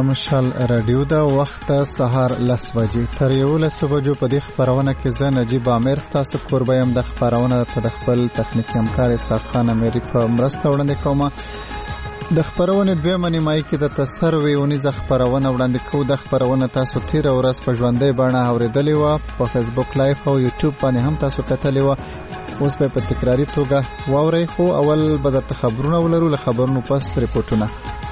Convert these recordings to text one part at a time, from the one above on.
مشال رادیو دا وخت سهار 10 بجې تر 11 بجو په دې خبرونه کې زه نجیب عامر ستاسو کوربه يم. د خبرونه په خپل تخنیکی همکار اسحاق خان امری په مرسته وړاندې کوم. د خبرونه دویمه نیمایي کې د تسروي ونیزه خبرونه وړاندې کوو. د خبرونه تاسو تیر ورځ په ژوندۍ بڼه اوریدلې و، په فیسبوک لایف او یوټیوب باندې هم تاسو کتلې و. اوس په تکراری توګه واورئ، خو اول به د خبرونه ولرو. له خبرونو پس ریپورتونه.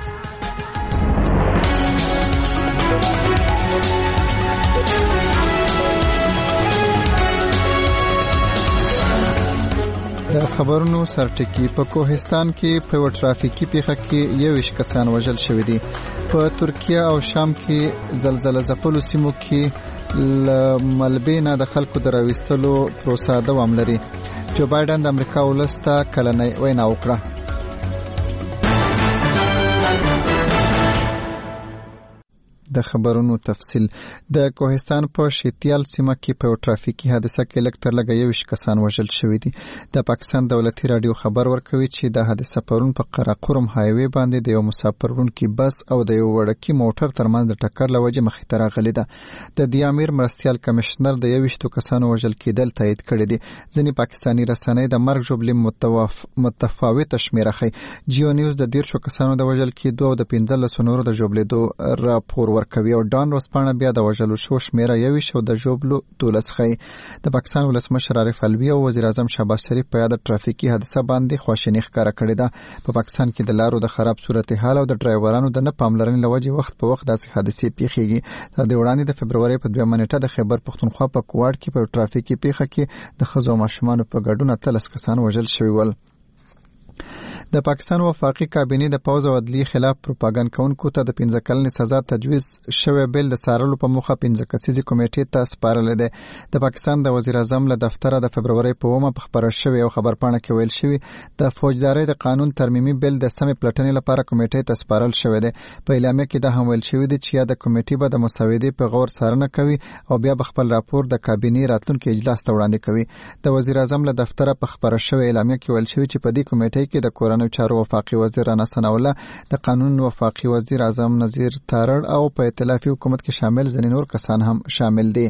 خبرونو سرټکی. په کوهستان کې په ټرافیکي پیښه کې 21 کسان وژل شوي دي. په ترکیه او شام کې زلزلہ ځپلو سیمو کې ملبې نه د خلکو دراوستلو پروسه دوام لري. جو بایدن د امریکا ولسته کلنۍ وینا وکړه. د خبرونو تفصیل. د کوهستان په شیتیال سیمه کې په ټرافیکي حادثه کې لږ تر لږه 21 کسان وژل شوي دي. د پاکستان دولتي رادیو خبر ورکوي چې د حادثه پرون په قراقرم هایوي باندې د یو مسافر وړونکي بس او د یو وړوکي موټر ترمنځ د ټکر لوجه مخې ته راغلي ده. د دیامیر مرستیال کمشنر د 21 کسانو وژل کېدل تایید کړی دي. ځینې پاکستاني رسنۍ د مرګ ژوبلې متفاوته شمیره ښيي. جیو نیوز د 13 کسانو د وژل کېدو او د 15 نورو د ژوبلېدو راپور کوي او ډان ورسپانه بیا د وژلو شو شمیره 21 او د ژوبلو 12 ښيي. د پاکستان ولسمشر عارف علوي او وزیر اعظم شهباز شریف په یاد ټرافیکي حادثه باندې خواشیني ښکاره کړې ده. په پاکستان کې د لارو د خراب صورتحال او د ډرایورانو د نه پاملرنې لوجې وخت په وخت داسې حادثې پیښیږي. د وړاندې د فبرवरी په 2 نیټه د خیبر پختونخوا په کوټ کې په ټرافیکي پیښه کې د ښځو او ماشومانو په ګډون 13 کسان وژل شوي ول. د پاکستان وفاقي کابینې د پوز او عدلیې خلاف پروپاګاندا کوونکو ته د 15 کلنې سزا تجویز شوی بیل د سارلو په موخه 15 کسیزې کمیټې ته سپارل دي. د پاکستان د وزیر اعظم له دفتره د فبرवरी په 1 په خبره شوی او خبرپاڼه کې ویل شوی د فوجدارۍ د قانون ترمیمي بیل د سمې پلټنې لپاره کمیټې ته سپارل شوی دی. په اعلامیه کې دا هم ویل شوی دی چې د کمیټې به د مسودې په غور څارنه کوي او بیا به خپل راپور د کابینې راتلونکي اجلاس ته وړاندې کوي. د وزیر اعظم له دفتره په خبره شوی اعلامیه کې ویل شوی چې په دې کمیټې کې د کورنیو چارو وفاقي وزیر رانا ثناءالله، د قانون وفاقي وزیر اعظم نذیر تارړ او په ائتلافي حکومت کې شامل ځینې نور کسان هم شامل دي.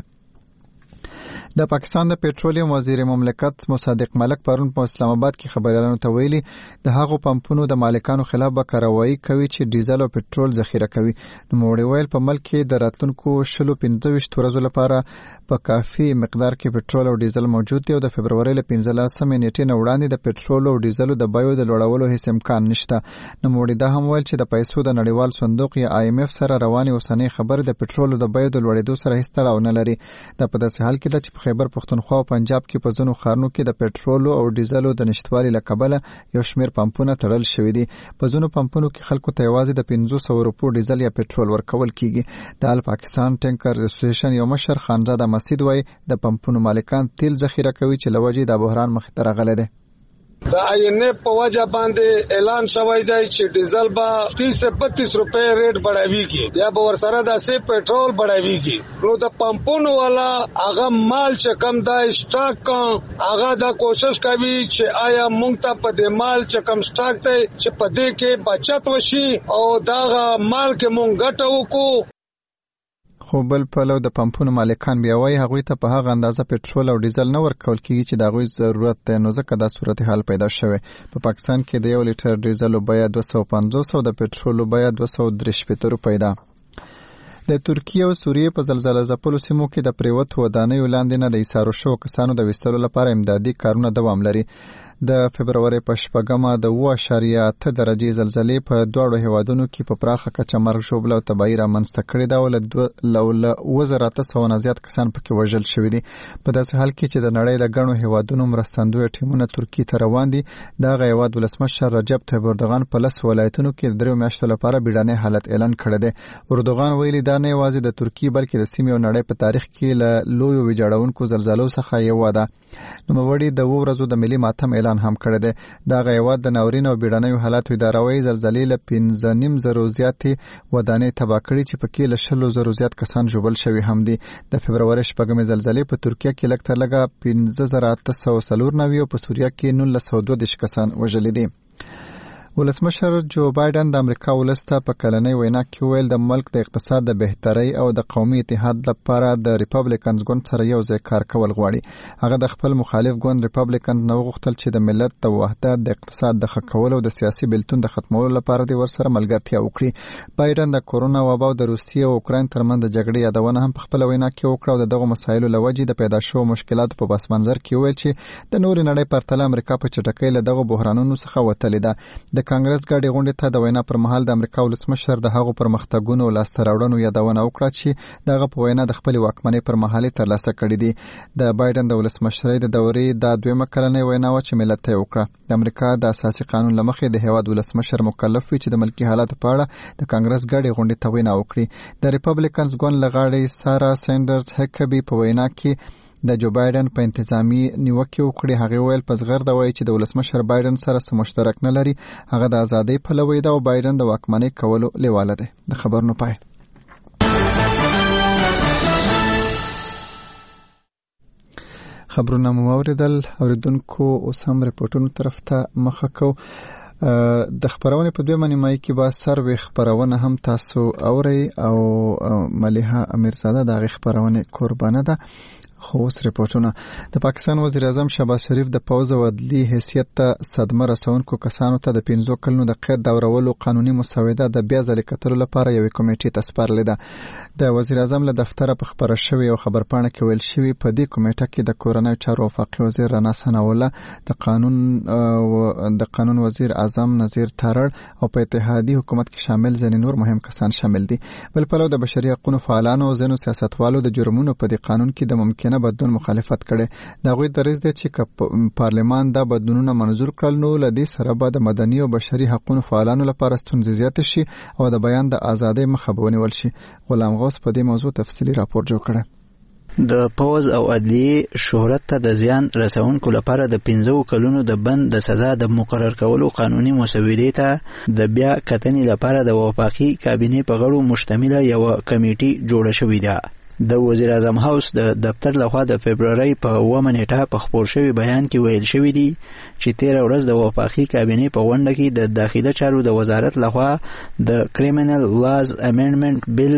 د پاکستان د پېټرولیم وزیر مملکت مصدق ملک پرون په اسلام آباد کې خبريالانو ته ویلي د هغو پمپونو د مالکانو خلاف به کاروایی کوي چې ډیزل او پېټرول ذخیره کوي. نو موږ ویل په ملک کې د راتلونکو 25 ورځو لپاره په کافي مقدار کې پېټرول او ډیزل موجود دي او د فبرवरी له 15 نیټې نه وړاندې د پېټرول او ډیزل د بیو د لوړولو هیڅ امکان نشته. نو موږ دا هم ویل چې د پیسو د نړیوال صندوق یا IMF سره رواني اوسنۍ خبره د پېټرول د بیو د لوړېدو سره هیڅ تړاو نه لري. دا په داسې حال کې ده چې خیبر پختونخوا او پنجاب کې په ځینو ښارونو کې د پېټرول او ډیزل د نشټوالي له کبله یو شمېر پمپونه تړل شوي دي. په ځینو پمپونو کې خلکو ته یوازې د 500 روپو ډیزل یا پېټرول ورکول کیږي. د آل پاکستان ټینکر اسوسییشن یو مشر خانزاده مسعود وایي د پمپونو مالکان تیل ذخیره کوي چې لوجې د بحران مخې ته راغلی دی. د INF په وجه باندې اعلان شوی دی چې ډیزل به 30 سے 32 روپے ریټ بڑھاویږي یا به ورسره د سه پېټرول بڑھاویږي. نو د پمپونو والا هغه مال چې کم دا سٹاک هغه دا کوشش کوي چې آیا مونږ ته په دې مال چې کم سٹاک دی چې په دې کې بچت وشي او دا مال کې مونږ ګټه وکړو. خو بل په لو د پمپونو مالکان بیا وایي هغوی ته په هغه اندازه پېټرول او ډیزل نه ورکول کیږي چې د هغوی ضرورت دی. نو ځکه دا صورتحال پیدا شوی. په پاکستان کې د 1 لیټر ډیزل بیه 250 او د پېټرول بیه 263 روپۍ ده. د ترکیه او سوریې په زلزلہ ځپلو سیمو کې د پریوتو ودانیو لاندې نه د ایسارو شو کسانو د وستلو لپاره امدادي کارونه دوام لري. د فبرवरी په 8 د 2.8 درجه زلزلې په دوه هیوادونو کې په پراخه کچه مرګ ژوبله او تباہي رامنځته کړې ده او له 2000 نه زیات کسان پکې وژل شوي دي. په داسې حال کې چې د نړۍ له ګڼو هیوادونو مرستندوی ټیمونه ترکیې ته روان دي. دغه هیواد ولسمشر رجب طیب اردوغان په 10 ولایتونو کې د 3 میاشتو لپاره بیړنی حالت اعلان کړی دی. اردوغان ویلي دا نه یوازې د ترکیې بلکې د سیمې او نړۍ په تاریخ کې له لویو ویجاړونکو زلزلو څخه یو ده. نوموړي د 2 ورځو د ملي ماتم اعلان هم کړی دی. دغه هیواد د ناورین او بیړنیو حالاتو اداره وایي زلزلې له 15.5 زیاتې ودانۍ تباه کړي چې پکې له 10,000 زیات کسان ژوبل شوي هم دي. د فبرवरी 8 زلزلې په ترکیه کې لږ تر لږه 5894 او په سوریه کې 1922 کسان وژلي دي. ولسمشر جو بایدن د امریکا ولسته په کلنۍ وینا کې ویل د ملک د اقتصاد د بهترۍ او د قومي اتحاد لپاره د ریپبلیکنز ګوند سره یو ځای کار کول غواړي. هغه د خپل مخالف ګوند ریپبلیکنز نو غوښتل چې د ملت د وحدت، د اقتصاد د ښه کولو او د سیاسي بیلتون د ختمولو لپاره د ورسره ملګرتیا وکړي. بایدن د کورونا وبا او د روسیې او اوکراین ترمنځ د جګړې یادونه هم په خپل وینا کې وکړه او د دغه مسایلو لوجې د پیدا شوو مشکلاتو په پس منظر کې ویل چې د نورې نړۍ پرتله امریکا په چټکۍ له دغه بحرانونو څخه وتلې ده. د کانګرس ګډې غونډې ته د وینا پر مهال د امریکا ولسمشر د هغو پرمختګونو او لاسته راوړنو یادونه وکړه چې دغه په وینا د خپل واکمنۍ پر مهال ترلاسه کړي دي. د بایدن د ولسمشرۍ د دورې د دویمه کلنۍ وینا و چې ملت ته وکړه. د امریکا د اساسي قانون لمخې د هیواد ولسمشر مکلف وي چې د ملکي حالاتو په اړه د کانګرس ګډې غونډې ته وینا وکړي. د ریپبلیکنز ګوند لغړی سارا سینډرز هکبي په وینا کې د جو بایدن په انتظامی نیوکه وکړي. هغه ویل په زغر دا وایي چې د ولسمشر بایدن سره څه مشترک نه لري. هغه د ازادۍ پلوی دی او بایدن د واکمنۍ کولو لیواله دی. د خبرونو پای. خبرونه مو اوریدل. اوریدونکو اوس هم رپورټونو طرف ته مخه کو. د خبرونه په دوه معنی کې با سروي خبرونه هم تاسو اوري او مليحه امیرزاده د خبرونه قربانه ده. خو اوس رپورټونه. د پاکستان وزیر اعظم شهباز شریف د پوز او عدلي حیثیت ته صدمه رسونکو کسانو ته د 15 کلونو د قید دورولو قانوني مسوده د بیا ځل کتلو لپاره یو کمیټې تسپارلې ده. د وزیر اعظم له دفتره په خبره شوی او خبرپاڼه کې ویل شوی په دې کمیټه کې د کورنۍ چارو وفاقي وزیر رانا ثناءالله، د قانون وزیر اعظم نذیر تارړ او په اتحادیه حکومت کې شامل ځینې نور مهم کسان شامل دي. بل پلو د بشري حقوقو فعالانو او ځینو سیاستوالو د جرمونو په دې قانون کې د ممکنه بدلون مخالفت کړي. دا غوي دریځ دی چې پارلمان دا بدلونونه منظور کړل نو لدی سره به د مدني او بشري حقوقو فعالانو لپاره ستونزې زیات شي او د بیان د ازادۍ مخه ونیول شي. غلام غوث په دې موضوع تفصیلی راپور جوړ کړی. د پوز او عدلیه شهرت ته د زیان رسونکو لپاره د 15 کلونو د بند د سزا د مقرر کولو قانوني مسودې ته د بیا کتنې لپاره د وفاقي کابینې په غړو مشتمله یو کمیټه جوړه شوې ده. د وزیر اعظم هاوس د دفتر لخوا د فبرवरी په 1 نیټه په خبر شوی بیان کې ویل شوی دی چې 13 ورځ د وفاقي کابینې په غونډه کې د داخله چارو د وزارت لخوا د کریمینل لاز امندمنت بیل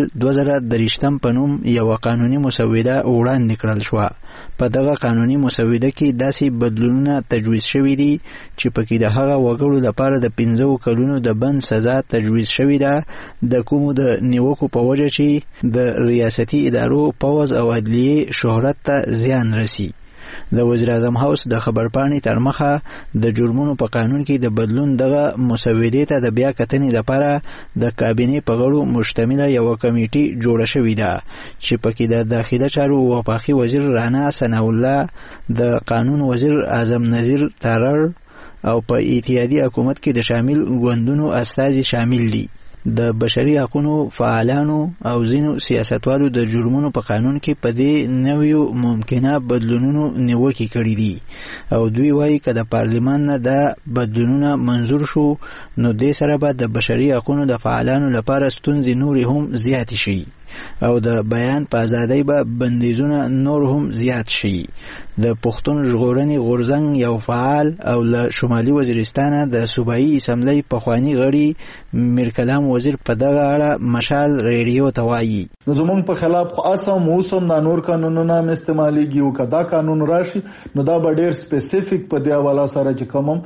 2023 په نوم یو قانوني مسوده وړاندې کړل شو. په دغه قانوني مسوده کې داسې بدلونونه تجویز شوي دي چې پکې د هغه وګړو لپاره د 15 کلونو د بند سزا تجویز شوې ده د کومو د نیوکو په وجه چې د ریاستي ادارو پوز او عدلیه شهرت ته زیان رسی. د وزیر اعظم هاوس د خبرپاڼې تر مخه د جرمونو په قانون کې د بدلون دغه مسودې ته د بیا کتنې لپاره د کابینې په غړو مشتمله یو کمیټه جوړه شوې ده چې پکې د داخله چارو وفاقي وزیر رانا ثناءالله، د قانون وزیر اعظم نذیر تارړ او په اتحادیه حکومت کې د شامل ګوندونو استازي شامل دي. د بشري حقوقو فعالانو او ځینو سیاستوالو د جرمونو په قانون کې په دې نویو ممکنه بدلونونو نیوکې کړې دي او دوی وایي که د پارلمان نه د بدلونونه منظور شو نو دې سره به د بشري حقوقو د فعالانو لپاره ستونزې نورې هم زیات شي او د بیان په ازادۍ به بندیزونه نور هم زیات شي. د پښتون ژغورنې غورځنګ یو فعال او له شمالي وزیرستانه د صوبایي اسمبلی پخوانی غړي میر کلام وزیر په دغه اړه مشال ریډیو ته وایي زمونږ په خلاف خو اسم اوسم د نور قانونونه استعماليږي او کدا قانون راشي نو دا به ډیر سپیسیفیک په دی حواله سره چې کوم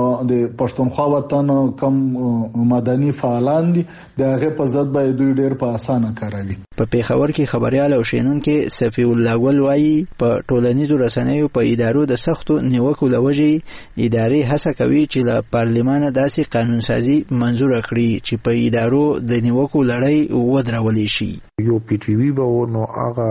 د پښتونخوا وطن کم مدني فعالان دي دغه په ضد به دوی ډیر په اسانه کاروي. په پیښور کې خبريال او شینونکو صفی الله ګل وایي په ټولنیزو رسنیو په ادارو د سختو نیوکو لوجې ادارې هڅه کوي چې له پارلمان داسې قانون سازي منظور کړي چې په ادارو د نیوکو لړۍ ودرولې شي. یو پی ټی وی به نو هغه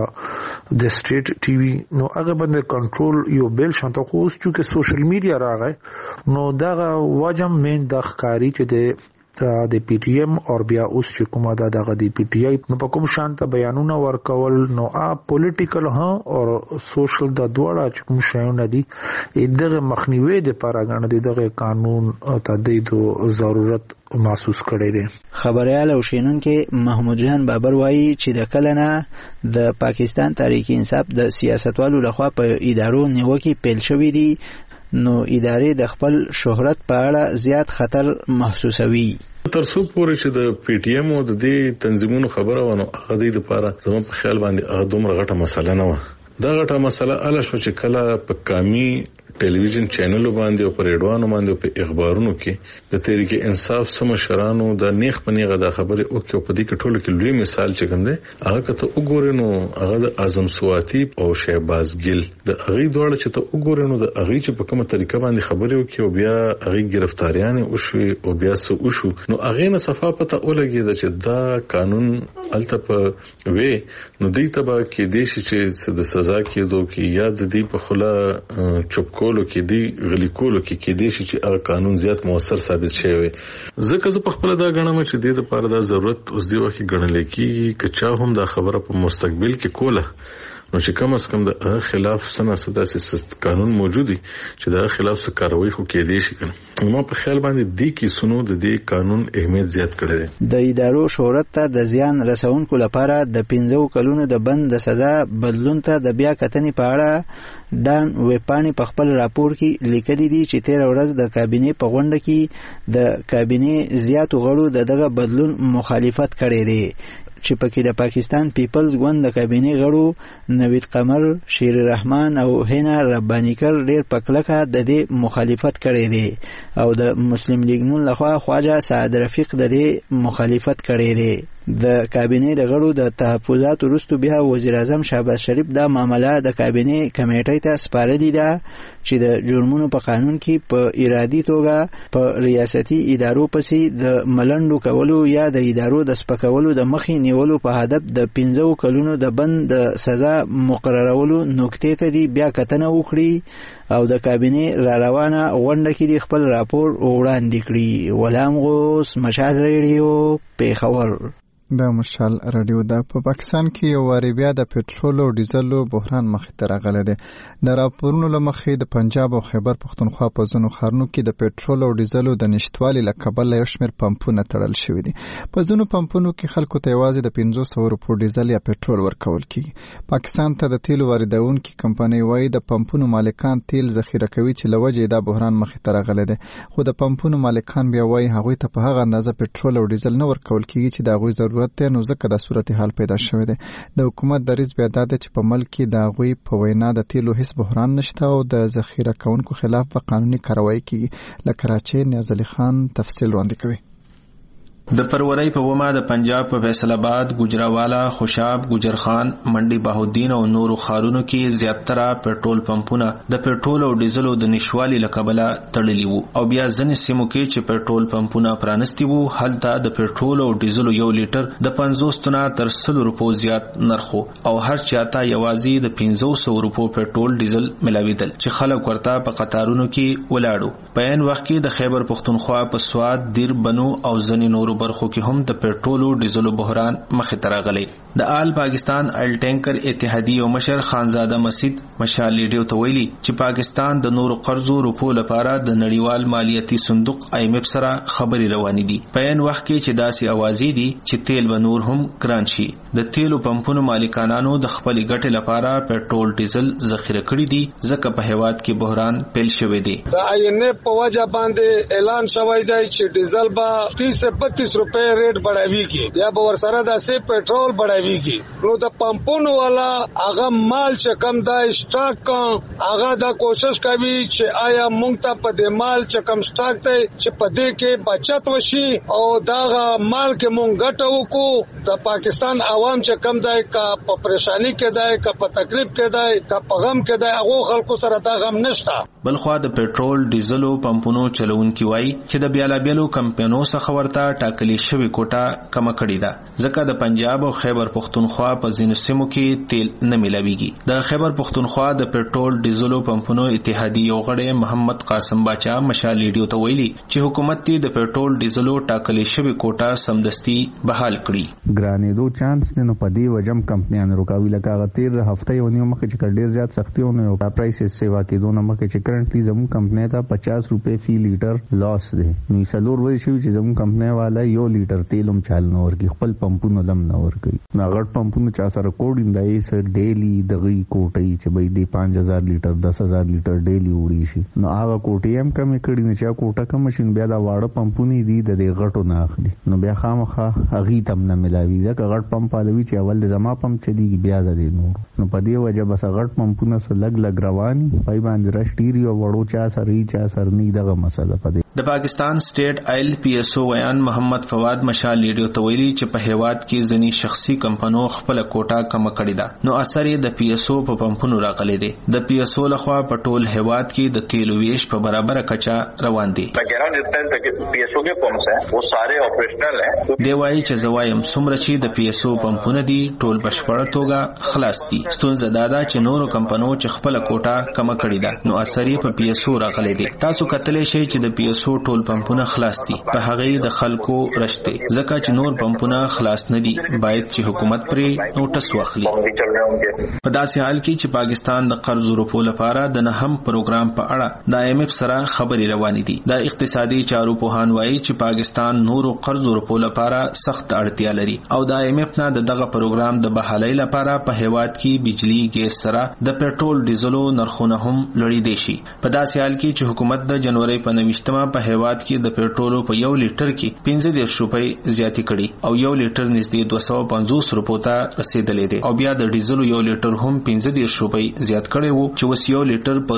د سټیټ ټي وی نو هغه باندې کنټرول یو بیل شانته خو اوس چې سوشل میډیا راغی نو دا واجم مین د ښکاری چې د پی ټی ایم او بیا اوس چې کومه دغه د پی ټی آی نو په کوم شانت بیانونه ورکول نو پولیټیکل ها او سوشل د دوړه چې کوم شایونه دي دغه مخنیوي د پاراګانو دغه قانون تدید ضرورت محسوس کړی دی. خبريال او شینونکو محمود جان بابر وایي چې د کلنه د پاکستان تحریک انصاف د سیاستوالو لخوا په ادارو نیوکې پیل شوې دي نو ادارې د خپل شهرت په اړه زیات خطر محسوسوي. ترڅو پورې چې د پی ټی ایم او د دې تنظیمونو خبره ونه هغه د لپاره زموږ په خیال باندې هغه دومره غټه مسله نه و. دا غټه مسله اله شو چې کله په کامي ټلویزیون چینلو باندې او په ریډوانو باندې او په اخبارونو کې د تحریک انصاف سم شرانو د نیخ پنیغه د خبره او کې په دې کې ټولو کې لوی مثال چې کوم دی هغه کته وګورینو هغه د اعظم سواتی او شهباز ګل د هغه دوړ چې ته وګورینو د هغه چې په کومه طریقه باندې خبره وکي او بیا هغه گرفتاریان او شو او بیا سو شو نو هغه نه صفه پته ولګي چې دا قانون الته په وی نو دې تبا کې دیش چې د سزا کېدو کې یا د دې په خلا چوپ کولو کې دی غلی کولو کې دی چې هغه قانون زیات موثر ثابت شوی. ځکه زه په خپل دا غنم چې د دې لپاره دا ضرورت اوس دی وخت غنل کېږي چې چا هم دا خبره په مستقبل کې کوله نو چې کم از کم د خلاف سناسه قانون موجودي چې دا خلاف څه کاروي خو کې دی شي کنه. ما په خیال باندې دی کې سنو د دې قانون اهمیت زیات کړی دی. د ادارو شهرت ته د زیان رسونکو لپاره د 15 کلونو د بند د سزا بدلون ته د بیا کتنې په اړه ډان ویپانی په خپل راپور کې لیکلي دي چې 13 ورځ د کابینې په غونډه کې د کابینې زیاتو غړو دغه بدلون مخالفت کړی دی چې پکې د پاکستان پیپلز ګوند د کابینې غړو نوید قمر، شیر رحمان او هینا ربانیکر ډېر پکلکه د دې مخالفت کړی دی او د مسلم لیگ نون لخوا خواجه سعد رفیق د دې مخالفت کړی دی. د کابینې د غړو د تحفظات وروسته بیا وزیر اعظم شهباز شریف دا معامله د کابینې کمیټې ته سپارلې ده چې د جرمونو په قانون کې په ارادي توګه په ریاستي ادارو پسې د ملنډو کولو یا د ادارو د سپکولو د مخې نیولو په هدف د 15 کلونو د بند د سزا مقررولو نکتې ته دی بیا کتنه وکړي او د کابینې را روانه غونډه کې خپل راپور وړاندې کړي. غلام غوث، مشال ریډیو، پیښور. د مشال رادیو د په پاکستان کې یو واری بیا د پټرول او ډیزلو بحران مخې ته راغلی دی. د راپورونو له مخې د پنجاب او خیبر پښتونخوا په ځینو ښارونو کې د پټرول او ډیزلو د نشتوالي له کبله یو شمېر پمپونه تړل شوي دي. په ځینو پمپونو کې خلکو ته یوازې د 500 روپو ډیزل یا پټرول ورکول کېږي. پاکستان ته د تیلو واردونکي کمپنۍ وایي د پمپونو مالکان تیل ذخیره کوي چې له وجې دا بحران مخې ته راغلی دی. خو د پمپونو مالکان بیا وایي هغوی ته په هغه اندازه پټرول او ډیزل نه ورکول کېږي چې د هغوی ضرورت نو ځکه دا صورتحال پیدا شوی دی. د حکومت دریځ بیا دا دی چې په ملک کې د هغوی په وینا د تیلو هیڅ بحران نشته او د ذخیره کوونکو خلاف به قانوني کاروایی کیږي. له کراچۍ نیاز علي خان تفصیل وړاندې کوي. د پرورۍ په ومه د پنجاب په فیصل آباد، گجراوالا، خوشاب، گجرخان، منډي بهاودین او نورو ښارونو کې زیاتره پټرول پمپونه د پټرول او ډیزلو د نشوالي له کبله تړلي وو او بیا ځینې سیمو کې چې پټرول پمپونه پرانستي وو هلته د پټرول او ډیزلو یو لیټر د 50 نه تر 100 روپو زیات نرخو او هر چاته یوازې د 500 روپو پټرول ډیزل ملاویدل چې خلک ورته په قطارونو کې ولاړو. په عین وخت کې د خیبر پښتونخوا په سواد، دیر بنو او ځینې نورو برخو کې هم د پټرولو ډیزلو بحران مخې ته راغلی. د آل پاکستان آیل ټینکر اتحادیې او مشر خانزاده مسعود مشال ریډیو ته ویلي چې پاکستان د نورو قرضو روپو لپاره د نړیوال مالیاتي صندوق IMF سره خبري روانې دي. په عین وخت کې چې داسې اوازې دي چې تیل به نور هم ګران شي. د تیلو پمپونو مالکانانو د خپلې ګټې لپاره پټرول ډیزل ذخیره کړي دي ځکه په هیواد کې بحران پیل شوی دی. د IMF په وجه باندې اعلان شوی دی چې ډیزل به 30 سے 32 روپے ریٹ بڑھاوی کی یا به ورسره داسې پټرول بڑھاوی کی. نو د پمپونو والا هغه مال چې کم دا سٹاک هغه دا کوشش کوي چې آیا مونږ ته په دې مال چې کم سٹاک دی چې په دې کې بچت وشي او دا مال کې مونږ ګټه وکړو. د پاکستان عوام چې کم دی کا په پریشانی کې دی کا په تکلیف کې دی کا په غم کې دی هغه خلکو سره دا غم نشته. بلخوا د پټرول ډیزلو پمپونو چلونکي وایي چې د بیلابیلو کمپنیو څخه ورته ټاکلي شوی کوټه کم کړی ده ځکه د پنجاب او خیبر پښتونخوا په ځینو سیمو کې تیل نه ملاویږي. د خیبر پښتونخوا د پټرول ډیزلو پمپونو اتحادیې یو غړی محمد قاسم باچا مشال ریډیو ته ویلي چې حکومت د پټرول ډیزلو ټاکلي شوی کوټه سمدستي بحال کړي. ګرانېدو چانس نه په دې وجم کمپنیان روکاوي لکه غتیر هفته یو نیو مخکې چې ډیر زیات سختیونه او پرایسز سیوا کېدو نه مخکې چې کرنټلی زموږ کمپنی ته 50 روپے فی لیټر لاس دی. نو سلور وایي چې زموږ کمپنی والا یو لیټر تیل هم چال نه ورکی، خپل پمپونو لم نه ورکی. نا غټ پمپونو چا سره کوډین دای سر ډیلی دغه کوټي چې به دې 5000 لیټر 10000 لیټر ډیلی وړي شي. نو هغه کوټي هم کم کړي نه، چې کوټه کم شین بیا دا واړه پمپونی دي د غټو نه اخلي. نو بیا خامخا هغه تم نه ملاوي. دا غټ پمپ الوي چې اول زما پمپ چلیږي بیا د نور. نو په دې وجه بس غټ پمپونه سره لګ رواني پای باندې راشتيري او وړو چا سره نه دغه مسله پدې. د پاکستان سټیټ آیل پی ایس او ویان محمد فواد مشال لیډیو ته ویلي چې په هیواد کې ځنی شخصي کمپنیو خپل کوټه کم کړې ده. نو اثر یې د پی ایس او په پمپونو راغلي دي. د پی ایس او لخوا په ټول هیواد کې د تیلو ویش په برابر کچا روان دي. دی وایي چې زوایم څومره چې د پی ایس او پمپونه دي ټول بشپړه توګه خلاص دي. ستونزه دا ده چې نورو کمپنیو چې خپل کوټه کم کړې ده نو اثر یې په پی ایس او راغلي دي. تاسو کتلی شئ چې د پی ایس او ټول پمپونه خلاص دي، په هغه د خلکو رشته ځکه چې نور پمپونه خلاص نه دي. باید چې حکومت پرې نوټس واخلي. په داسې حال کې چې پاکستان د قرض ورکو لپاره د نهم پروګرام په اړه د IMF سره خبرې روانې دي. د اقتصادي چارو پوهان وایي چې پاکستان نورو قرض ورکو لپاره سخت اړتیا لري او د IMF نه دغه پروګرام د بحالۍ لپاره په هیواد کې بجلی ګیس سره د پېټرول ډیزلو نرخونه هم لوړې دي شي. په داسې حال کې چې حکومت د جنوري په 29 په هیواد کې د پېټرولو په یو لیټر کې 15 روپۍ زیاتې کړي او یو لیټر نږدې 250 روپو ته رسیدلې دي او بیا د ډیزلو یو لیټر هم 15 روپۍ زیات کړي وو چې اوس یو لیټر په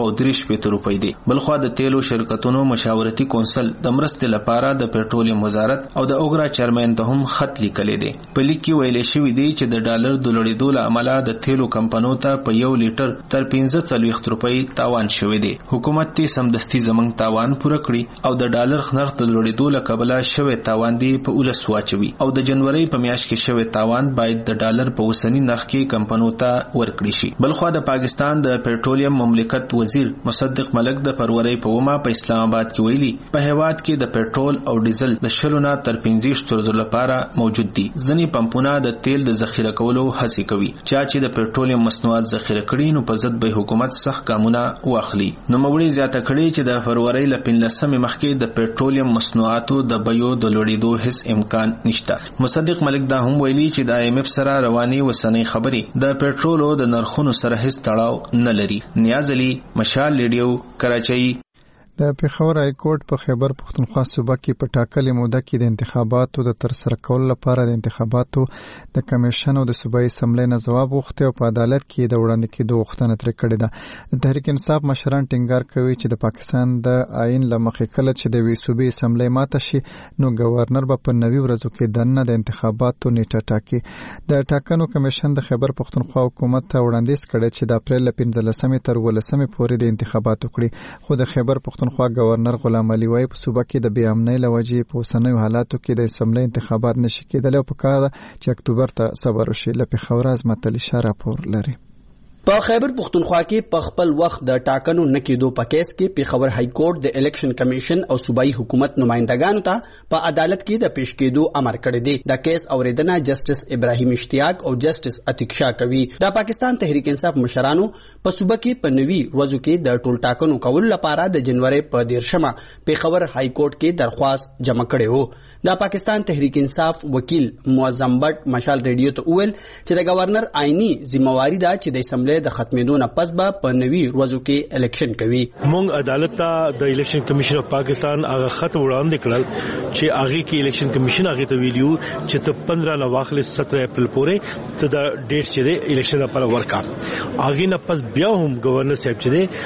230 روپۍ دی. بلخوا د تیلو شرکتونو مشاورتي کونسل د مرستې لپاره د پېټرولیم وزارت او د اوګرا چیرمن ته هم خط لیکلې دي. په لیک کې ویل شوی دی چې د ډالر د لوړېدو له امله د تیلو کمپنیو ته په یو لیټر تر 15 روپۍ تاوان شوی دی. حکومت ته سمدستي زمنګ تاوان پوره کړي او د ډالر نرخ د لوړېدو له کبله شوی تاوان دی په ولس واچوي او د جنوري په میاشت کې شوی تاوان باید د ډالر په اوسنی نرخ کې کمپنیو ته ورکړي شي. بلخوا د پاکستان د پېټرولیم مملکت وزیر مصدق ملک د فروری په ومه په اسلام آباد کې ویلي په هیواد کې د پېټرول او ډیزل د شلونه تر 15 لپاره موجود دي. ځنی پمپونه د تیل د ذخیره کولو هڅه کوي چې د پېټرولیم مصنوعات ذخیره کړي نو په ضد به حکومت سخت ګامونه واخلي. نو موري زیاته کړي چې د فروری ل 15 مخکې د پېټرولیم مصنوعاتو د بیو د لوړېدو هیڅ امکان نشته. مصدق ملک دا هم ویلي چې د IMF سره رواني وسنۍ خبرې د پېټرولو د نرخونو سره هیڅ تړاو نه لري. نیاز علي، مشال لیډیو، کراچۍ. د پېښور های کورټ په خیبر پښتونخوا صوبه کې په ټاکلې موده کې د انتخاباتو د ترسره کولو لپاره د انتخاباتو د کمیشن او د صوبایي اسمبلی نه ځواب غوښتی او په عدالت کې د وړاندې کېدو غوښتنه ترې کړې ده. د تحریک انصاف مشران ټینګار کوي چې د پاکستان د آئین له مخې کله چې د یوې صوبې اسمبلی ماته شي نو ګورنر به په 90 ورځو کې دننه د انتخاباتو نیټه ټاکي. د ټاکنو کمیشن د خیبر پښتونخوا حکومت ته وړاندیز کړی چې د اپریل له 15 تر 18 پورې د انتخابات وکړي. خو د خیبر پښتونخوا گورنر غلام علي وای په صوبه کې د بې امنۍ له وجې په اوسنیو حالاتو کې د اسمبلی انتخابات نشي کېدلی او پکار ده چې اکتوبر ته صبر وشي. له پېښوره عظمت علي شاه راپور لري. په خیبر پښتونخوا کې په خپل وخت د ټاکنو نه کېدو په کیس کې پېښور های کورټ د الیکشن کمیشن او صوبایي حکومت نمائندګانو ته په عدالت کې د پیش کېدو امر کړی دی. د کیس اوریدنه جسټس ابراهیم اشتیاق او جسټس عتیق شاه کوي. د پاکستان تحریک انصاف مشرانو په صوبه کې په 90 ورځو کې د ټول ټاکنو کولو لپاره د جنوري په 13 پېښور های کورټ کې درخواست جمع کړی و. د پاکستان تحریک انصاف وکیل معظم بټ مشال ریډیو ته وویل چې د گورنر آئینی ذمہواری ده چې د اسمبلی د ختمېدو نه پس به په 90 ورځو کې الیکشن کوي. مونږ عدالت ته د الیکشن کمیشن اف پاکستان هغه خط وړاندې کړل چې هغه کې الیکشن کمیشن هغه ته ویلیو چې ته 15 نه واخلې 17 اپریل پورې ته د ډیټ چې د الیکشن لپاره ورکا. هغه نه پس بیا هم گورنر صاحب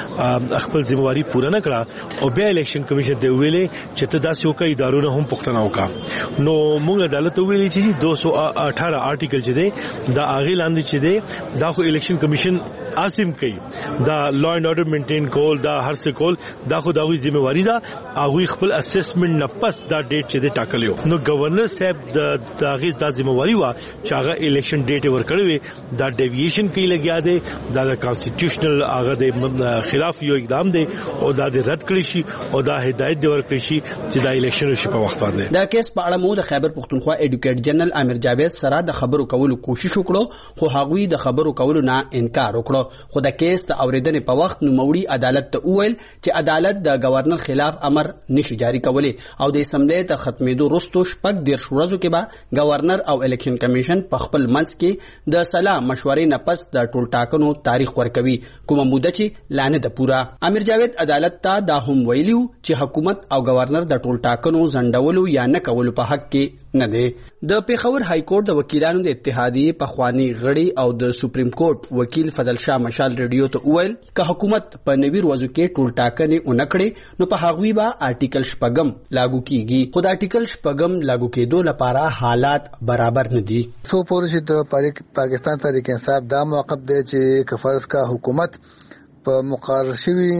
چې خپل ذمہواری پوره نه کړه او بیا الیکشن کمیشن ته ویلې چې ته داسې وکړې ادارو هم پښتنه وکړه. نو مونږ عدالت ته ویلې چې 218 آرټیکل چې دی دا هغه لاندې چې دی دا خو الیکشن کمیشن عاصم کوي دا لا اینڈ آرډر مینټین کول دا هر څه کول دا خو داوی ذمہواری ده. هغه خپل اسسمنت نه پس دا ډیټ چې دی ټاکلیو. نو گورنر صاحب د هغه د ذمہواری وا چې هغه الیکشن ډیټ ورکړي دا ډیویشن کوي لګیا دی دا د کانسټیټیوشنل هغه د خلاف یو اقدام دی او دا د رد کړی شي او دا هدایت دی ورکړي شي چې دا الیکشن شي په وخت باندې. دا کیس په اړه مو د خیبر پښتونخوا ایډوکیټ جنرال امیر جاوید سره د خبرو کولو کوشش وکړو خو هغوی د خبرو کولو نه انکار اقرار وکړ خو د کیس د اوریدنې په وخت نوموړي عدالت ته وویل چې عدالت د گورنر خلاف امر نشي جاری کولی او د اسمبلی ته ختمېدو وروسته شپږ دیرش ورځو کې به گورنر او الیکشن کمیشن په خپل منځ کې د سلا مشورې نه پس د ټول ټاکنو تاریخ ورکوي کومه موده چې لا نه ده پوره. امیر جاوید عدالت ته دا هم ویلیو چې حکومت او گورنر د ټول ټاکنو ځنډولو یا نه کولو په حق کې نه دی. د پیښور های کورټ د وکیلانو د اتحادیې پخوانی غړي او د سپریم کورټ وکیل فضل شاه مشال ریډیو ته وویل که حکومت په نوي ورځو کې ټول ټاکنې ونکړي نو په هغوی به آرټیکل 6 لاګو کیږي خو د آرټیکل 6 لاګو کېدو لپاره حالات برابر نه دي. سو پورې د پاکستان تحریک انصاف دا موقف دی چې کفارس کا حکومت په مقرر شوی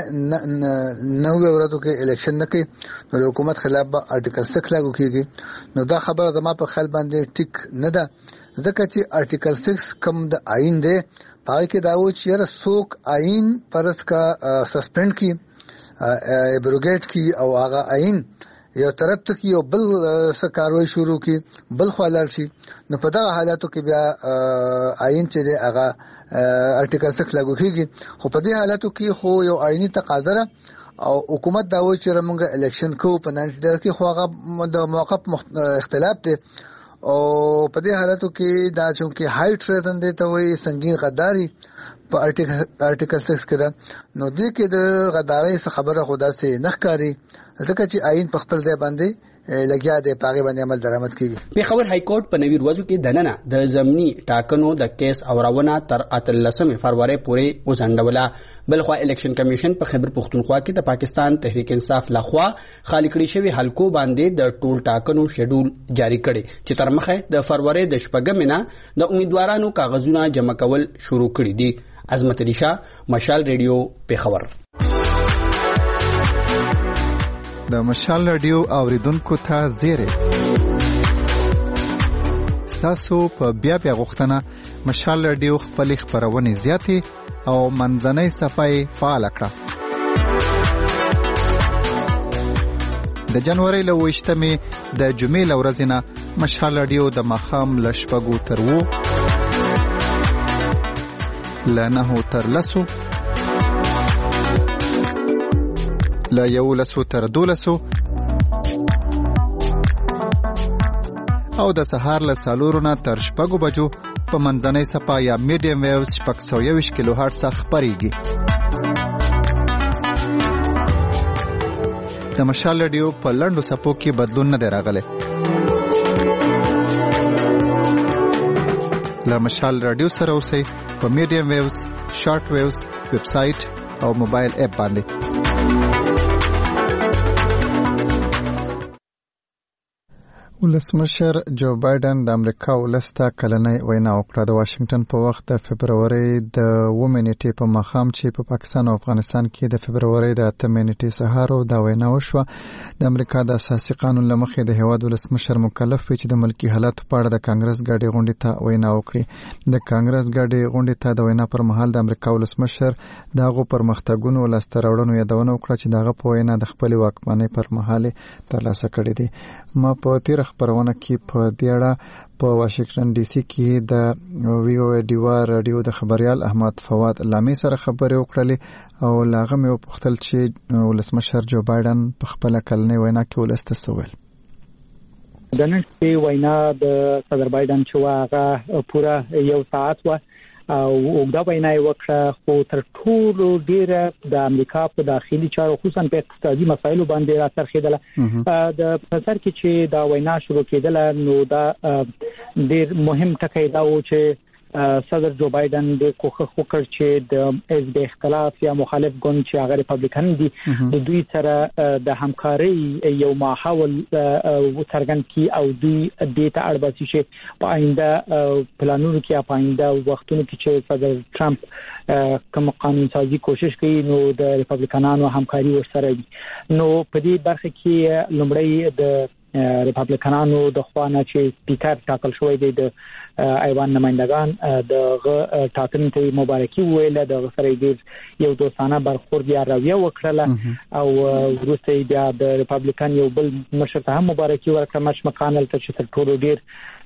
نو ورځو کې الیکشن نه کوي نو د حکومت خلاف به آرټیکل 6 لاګو کیږي نو دا خبره زما په خیال باندې ټیک نه ده ځکه چې آرټیکل 6 کوم د آئین دی پای کې دا و چې څوک آئین پرس کا سسپند کی ابروګیټ کی او هغه آئین یو طرف ته یو بل سکاروي شروع کی بل خلل شي نو په دا حالاتو کې بیا آئین چې هغه آرټیکل 6 لاګو کیږي خو په دې حالاتو کې خو یو آئینی تقاضا او حکومت دا وایي چې موږ الیکشن کوو په نن کې خو هغه د موقف اختلاف دی او په دې حالاتو کې دا چې هاي ټریزن دی ته وایي سنگین غداری په آرټیکل 6 کې ده نو دې کې د غدارۍ څخه خبره خدا سي نخکاری ځکه چې آئین په خپل ځای باندې لګیا دی پاغه باندې عمل درآمد کیږي. پیښور های کورټ په نوي ورځو کې دننه د ضمني ټاکنو د کیس اورونه تر 13 فروری پورې وځنډوله بلخوا الیکشن کمیشن په خیبر پختونخوا کې د پاکستان تحریک انصاف لخوا خالی کړي شوی حلقو باندې د ټول ټاکنو شیډول جاری کړي چې تر مخه د فروری د 14 نه د امیدوارانو کاغذونه جمع کول شروع کړي دي. عظمت علي شاه مشال ریډیو پیښور. د مشال رادیو اوریدونکو ته زیره ستاسو په بیا غوښتنه مشال رادیو خپل خبرونه زیاتې او منځنۍ صفای فعال کړه. د جنوري له 28مې د جمعې لورځ نه مشال رادیو د مخام لشپګو تر وو لنه تر لسو لا یولسو تر دولسو او د سهار له سالورونه تر شپږو بجو په منځنۍ صفا یا میډیم ویوز 621 کیلو هرتز خبريږي. د مشال رادیو په لنډو صفو کې بدلون نه دی راغلی. له مشال رادیو سره اوسئ په میډیم ویوز شارټ ویوز ویب سټ او موبایل اپ باندې. ولسمشر جو بایدن د امریکا ولسته کلنۍ وینا وکړه د واشنگټن په وخت د فبرवरी د 9 نیټې په مخام چې په پاکستان او افغانستان کې د فبرवरी د 8 نیټې سهار د وینا وشوه. د امریکا د اساسي قانون لمخې د هیواد ولسمشر مکلف وي چې د ملکی حالات په اړه د کانګرس ګډې غونډې ته وینا وکړي. د کانګرس ګډې غونډې ته د وینا پر مهال د امریکا ولسمشر دغه پرمختګونو لاسته راوړنو یادونه وکړه چې دغه په وینا د خپل واکمنۍ پر مهال ترلاسه کړې دي. ما په تیر خبرونه کې په دیړه په واشنگټن ډي سي کې د وی او ډیوا رادیو د خبريال احمد فواد لامي سره خبرې وکړلې او لاغه مې وپوښتل چې ولسمشر جو بایدن په خپل کلنۍ وینا کې ولسته سوال د نن شپې وینا د صدر بایدن چې هغه پوره 1 ساعت و او دا وینا وکړه خو تر ټولو ډیره د امریکا په داخلي چارو خصوصا په اقتصادي مسایلو باندې راڅرخیدله. د پسر کې چې دا وینا شروع کېدله نو دا ډیر مهم ټکی دا و چې صدر جو بایدن د کوښښ وکړ چې د حزب اختلاف یا مخالف ګوند چې هغه ریپبلیکن دي د دوی سره د همکارۍ یو ماحول څرګند کړي او دوی د دې اړباسي چې په آینده پلانونو کې په آینده وختونو کې چې صدر ټرمپ کوم قانون سازي کوشش کوي نو د ریپبلیکنانو همکاري ورسره وي. نو په دې برخه کې لومړی د ریپبلیکنانو د خوانه چې سپیکر ټاکل شوی دی د ایوان نمائندگان د ټاکنې ته مبارکي ویله د سره دې یو دوستانه برخورد یا رویه وکړه او وروسته بیا د ریپبلیکن یو بل مشر ته هم مبارکي ورکړه مش مکانل ته چې تر ټولو ډیر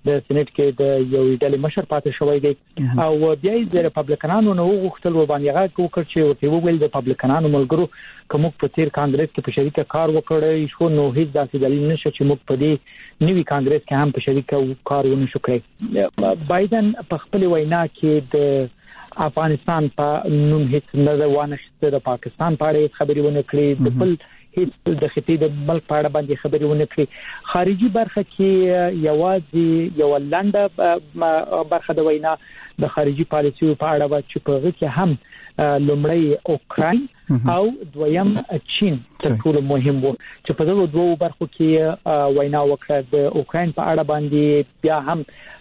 د سېنات کې د یو ډلې مشر پاتې شوی دی او بیا یې د ریپابلیکنانو نو غوښتل باندې هغه وکړ چې ورته وویل د ریپابلیکنانو ملګرو کوم په تیر کانګرس کې په شریکه کار وکړی شو نو هیڅ داسې دلیل نشته چې موږ په دې نوي کانګرس کې هم په شریکه کار ونه شو کړی. بایدن په خپل وینا کې د افغانستان په نوم هیڅ نه وانخسته، د پاکستان په اړه خبرې ونه کړې، د بل هیڅ د خطې د ملک په اړه باندې خبرې ونه کړې. خارجي برخه کې یوازې یو لنډه برخه د وینا د خارجي پالیسي په اړه و چې په هغه کې هم لومړی اوکراین او دویم چین تر ټولو مهم وو چې په دغه دوه برخو کې وینا وکړه. د اوکراین په اړه باندې بیا هم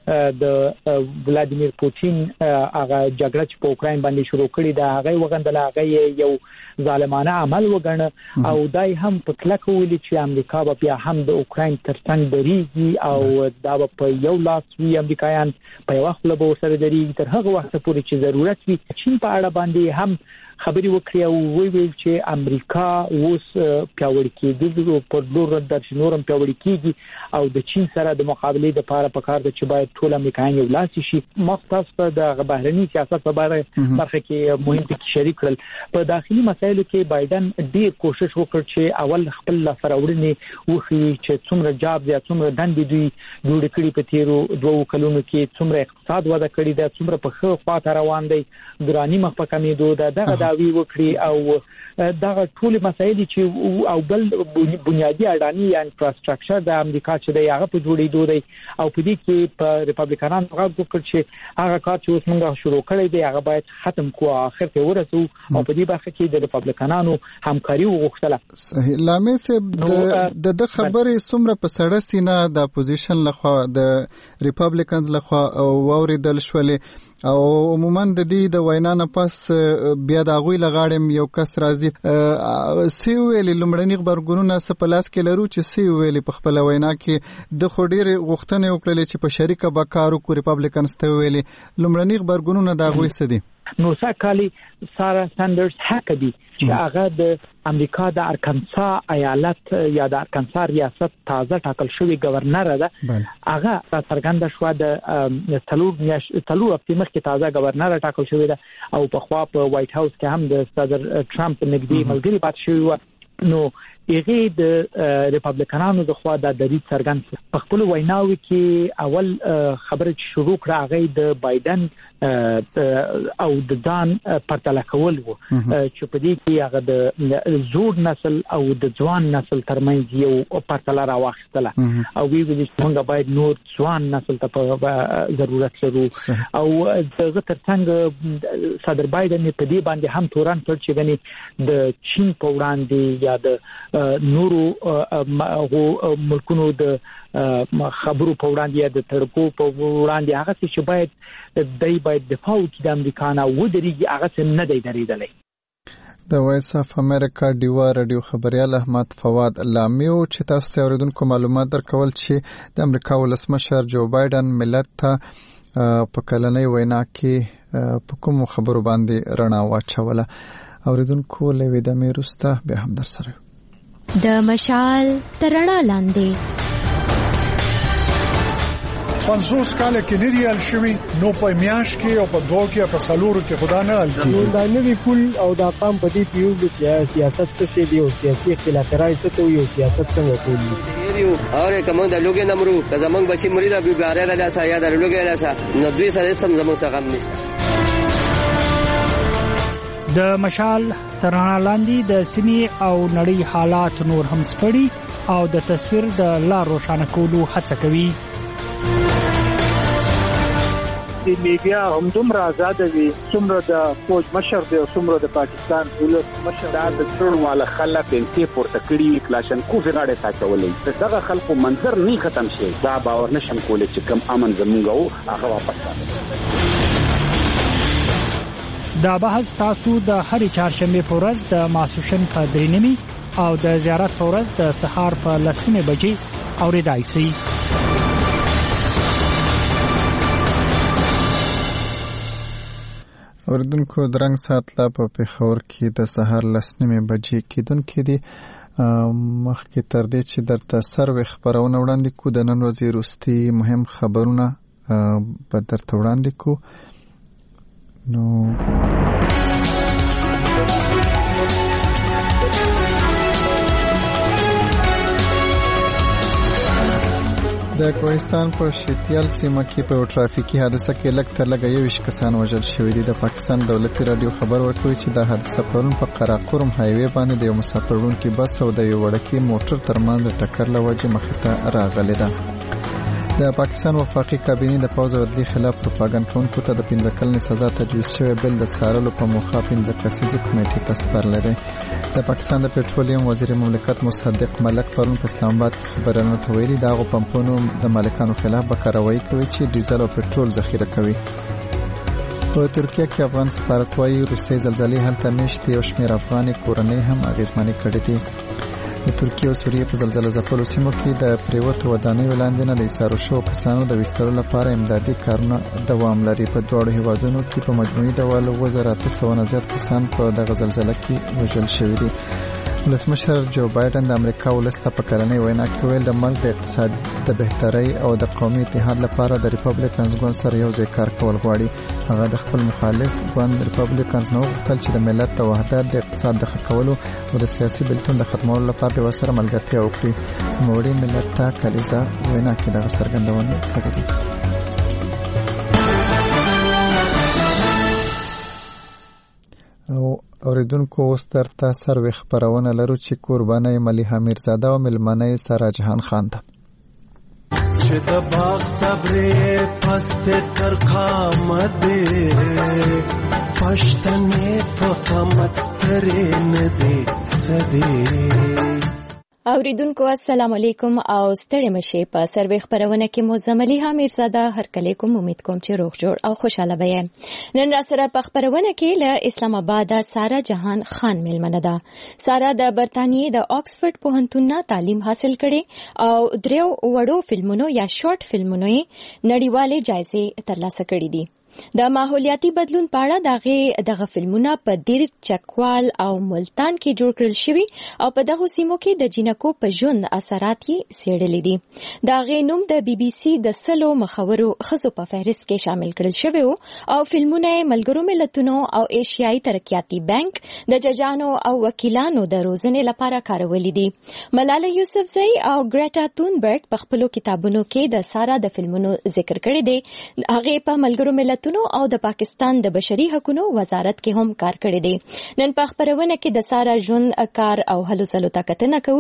د ولادیمیر پوتین هغه جګړه چې په اوکراین باندې شروع کړې ده هغه وغندله، هغه یو ظالمانه عمل وګڼه او دای هم په کلکه ویلي چې امریکا به بیا هم د اوکراین ترڅنګ درېږي او دا به په یو لاس وي، امریکایان په یو وخت به ورسره درېږي تر هغه وخت پورې چې ضرورت وي. چین په اړه باندې هم خبري وکړي او ویل چې امریکا اوس پیاوړی کېږي په لور د نورم پیاوړی کېږي او د چین سره د مقابله لپاره پکار ده چې باید ټول امریکایان یو لاس شي. مختص د بهرني سیاست په برخه کې مهم دي شریک کړل. په داخلي مسایلو کې بایدن ډېر کوشش وکړ چې اول خپل لاسراوړنې وخی چې څومره جاب یا څومره دندې دوی جوړ کړي په تیرو 2 کلونو کې، څومره اقتصاد وده کړی ده، څومره په خو خواته روان دی، ګرانی مخ په کمیدو ده، دغه داوی وکړي او دغه ټول مسایل چې او بل بنیادی اړانی یا انفراستراکچر د امریکا چې د هغه په جوړېدو دی او په دې کې په ریپابلیکنانو غږ وکړ چې هغه کار چې اوس موږ شروع کړی دی هغه باید ختم کو، اخر ته ورسو او په دې برخه کې د ریپابلیکنانو همکاري وغوښتله. صحیح. لامې سه د خبرې څومره په سړه سینه د اپوزیشن لخوا د ریپابلیکنز لخوا واوریدل شولې او عموما د دې د وینا نه پس بیا د غوی لغاړم یو کس راځي سی ویلي لمړنی خبرګونونه سپلاس کې لرو چې سی ویلي په خپل وینا کې د خډیر غوښتنې وکړلې چې په شریکه بکارو کو ریپابلیکنز ته ویلي لمړنی خبرګونونه دا غوي سدي. نو ساکالي سارا ساندرز هکدي چې هغه د امریکا د ارکانسا ایالت یا د ارکانسا ریاست تازه ټاکل شوی گورنر ده، هغه څرګنده شو د تلور هفتې مخکې تازه گورنر ټاکل شوی ده او په خوا په وایټ هاوس کې هم د صدر ټرمپ نږدې ملګری پات شوی و. نو هغه د ریپابلیکنانو د خوا د دریځ څرګند په خپل ویناوي کې اول خبره شروع کړه هغه د بایدن او د ځان پرتله کول وو چې په دې کې هغه د زوړ نسل او د ځوان نسل ترمنځ یو پرتله راوښتله او وی ویل چې موږ باید نور ځوان نسل ته ضرورت لرو او دغه ترڅنګ صدر بایدن په دې باندې هم تورن کړ چې غني د چین په وړاندې یا د نورو ملکونو د خبرو په وړاندې یا د ترکو په وړاندې هغه چې باید دفاع وکړي د امریکا نه ودرېږي هغه څه نه دی درېدلی. د وایس اف امریکا ډیوا رادیو خبريال احمد فواد لامیو چې تاسو ته اوریدونکو معلومات درکول چې د امریکا ولسمشر جو بایدن ملت ته په کلنۍ وینا کې په کوم خبرو باندې رڼا واچوله. اوریدونکو لوي د میروسته به هم در سره د مشال ترڼا لاندې 500 کال کې نریال شوی نو په میاش کې او په دوه کې په سالورو کې خدا نه حل کیږي. دا نوی پول او دا قام په دې پیو چې سیاست څه دی او سیاسي اختلافات څه ته یو سیاست څنګه کوي یو اور کوم د لوګي نمرو زمنګ بچی مریدا بیګاره د لاسه یا د لوګي لاسه نو دوی سره سم زموږ څخه غم نشته. د مشال ترڼا لاندې د سیمې او نړۍ حالات نور هم سپړي او د تصویر د لار روښانه کولو هڅه کوي. د میډیا هم دومره آزاد دي څومره د فوج مشر دی او څومره د پاکستان دولت مشر د ټول والا خلک انتي پورته کړي کلاشن کوفي غاړه ساتولې دغه خلکو منظر نه ختم شي دا باور نشم کولای چې کم امن زمونږ هغه واپس راځي. دا بحث تاسو د هرې چهارشنبه په ورځ د ماسوشن په 3:30 او د زیارت په ورځ د سهار په 10:00 بجې اوریدای شئ. اوریدونکو درنګ سات لا په پیښور کې د سهار 10:00 بجې کېدونکې دي مخکې تر دې چې درته سروې خبرونه وړاندې کو د نن ورځې وروستي مهم خبرونه به درته وړاندې کو. نو د کوهستان په شتیال سیمه کې په ټرافیکي حادثه کې لږ تر لږه 21 کسان وژل شوي دي. د پاکستان دولتي رادیو خبر ورکوي چې د حادثه پرون په قراقرم هایوي باندې د یو مسافر وړونکي بس او د یو وړوکي موټر ترمنځ د ټکر له وجې مخې ته راغلې ده. د پاکستان وفاقي کابینې د پوځ او عدلي خلاف پروپاګاندا کوونکو ته د 15 کلنې سزا تجویز شوی بل د څارلو په موخه 15 کسیزې کمیټې ته سپارلی دی. د پاکستان د پېټرولیم وزیر مملکت مصدق ملک پرون په اسلام آباد کې خبرونه ته ویلي د هغو پمپونو د مالکانو خلاف به کاروایی کوي چې ډیزل او پېټرول ذخیره کوي. په ترکیه کې افغان سفارت وايي وروستۍ زلزلې هلته میشتې یو شمېر افغاني کورنۍ هم اغېزمنې کړې دي. د ترکیه او سوریې په زلزلې ځپلو سیمو کې د پریوتو ودانیو لاندې نه د ایسارو شوو کسانو د ویستلو لپاره امدادي کارونه دوام لري. په دواړو هیوادونو کې په مجموعي ډول 2800 نه زیات کسان په دغه زلزلې کې وژل شوي دي. ولسمشر جو بایدن د امریکا ولس ته په کلنۍ وینا کې ویل د ملک د اقتصاد د بهترۍ او د قومي اتحاد لپاره د ریپبلیکنز ګوند سره یو ځای کار کول غواړي. هغه د خپل مخالف ګوند ریپبلیکنز نه وغوښتل چې د ملت د وحدت، د اقتصاد د ښه کولو او د سیاسي بېلتون د ختمولو لپاره د ورسره ملګرتیا وکړي. نوموړي ملت ته کلیزه وینا کې دغه څرګندونه کړې ده. اوریدونکو اوس درته سروې خبرونه لرو چې قربانه ملیحه میرزاده او ملمنه سارا جهان خان ده. چې د باغ صبرې پست تر قامت پښتنې په قامت سترې نه دي سدي. اوریدونکو السلام علیکم او ستړي مشه په سروې خبرونه کې مزملی میرزاده هر کله کوم امید کوم چې روغ جوړ او خوشاله وي. نن را سره په خبرونه کې له اسلام آباد سارا جهان خان ملمنه ده. سارا د برتانیې د آکسفورد پوهنتون تعلیم حاصل کړي او دریو وړو فلمونو یا شارټ فلمونو نړیوالې جایزې ترلاسه کړې دي. د ماحولیاتي بدلون په اړه دغه فلمونه په ډیر چکوال او ملتان کې جوړ کړل شوي او په دغه سیمو کې د جنکو په ژوند اثرات یې څېړلي دي. دغه نوم د بي بي سي د سلو مخورو خزو په فهرست کې شامل کړل شوی او فلمونه ملګرو ملتونو او ایشیایي ترقیاتي بانک د ججانو او وکیلانو د روزنې لپاره کارولې دي. ملاله یوسفزۍ او ګریټا تونبرګ په خپلو کتابونو کې د سارا د فلمونو ذکر کړی دی. هغه په ملګرو ملتونو او د پاکستان د بشري حقوقو وزارت کې هم کار کړی دی. نن په خبرونه کې د سارا ژوند کار او هلو ځلو ته کتنه کوو.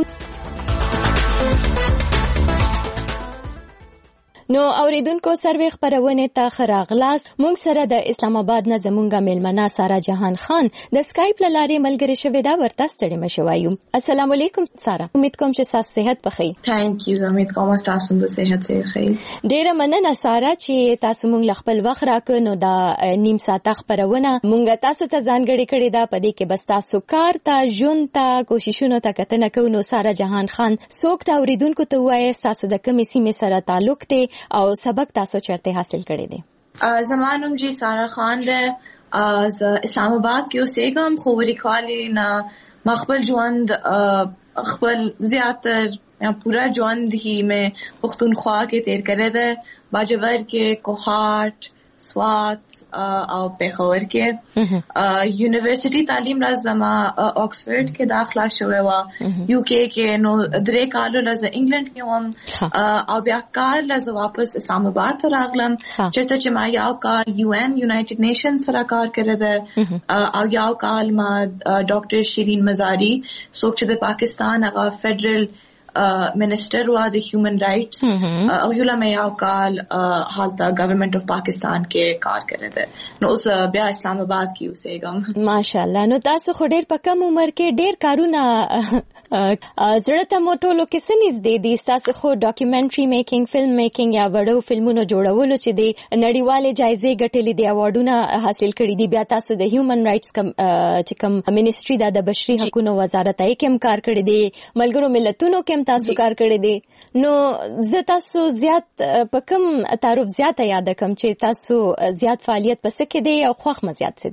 نو اوریدونکو سروې خبرونه ته خراغلاس مونږ سره د اسلام آباد نه زمونږه ملمنه سارا جهان خان د سکایپ لارې ملګری شوې دا ورته ستړي مشوایو. السلام علیکم سارا، امید کوم چې تاسو صحت بخیر. ثانک یو، امید کوم تاسو هم صحت بخیر. ډیره مننه سارا چې تاسو مونږ خپل وخت راکړ. نو دا نیم ساعت خبرونه مونږ تاسو ته ځانګړي کړی دا پدې کې بس تاسو کار ته ژوند ته کوششونه ته کتنه کوو. نو سارا جهان خان څوک ته اوریدونکو ته وایي تاسو د کومې سیمې سره تعلق دی او سبق تاسو چرته حاصل کړی دی؟ زمانم جی سارا خان ده از اسلام آباد کې اوسېږم. خو وریکالي نه مخبل ژوند خپل زیاتر پورا ژوند هی مې پښتونخوا کې تیر کړی ده. باجوړ کې، کوهاټ، سوات او پېښور کې یونیورسيټي تعلیم لازم آکسفورد کې داخله شوې و. یو کې کې نو درې کالو لازم انګلند کې وم او بیا کال لازم واپس اسلام آباد ته راغلم چې ما یو کال UN یونایټډ نیشن سره کار کړی دی او یو کال ما ډاکټر شیرین مزاری څوک چې د پاکستان هغه فدرل منسٹر ہوا دی ہیومن رائٹس او یولا میں یو کال حالتا گورنمنٹ آف پاکستان کے کار کرے دے نو اس بیا اسلام آباد کی اوسېږم. ماشاءالله. نو تاسو خو ډېر په کم عمر کې ډېر کارونه زړه ته موټولو کې سنیز دي. تاسو خو ډاکومنټري میکینګ، فلم میکینګ یا وړو فلمونو جوړولو چې دی نړیوالې جایزې ګټلې دي، اوارډونه حاصل کړي دي. بیا تاسو د هیومن رائټس چې کوم منسټري د بشري حقوقو وزارت یې کوم کار کړی دی، ملګرو ملتونو کې تاسو کار کړی دی. نو زه تاسو زیات په کوم تعارف زیاته یاد کوم چې تاسو زیات فعالیت پس کې دی او خوښ مزيات سدي؟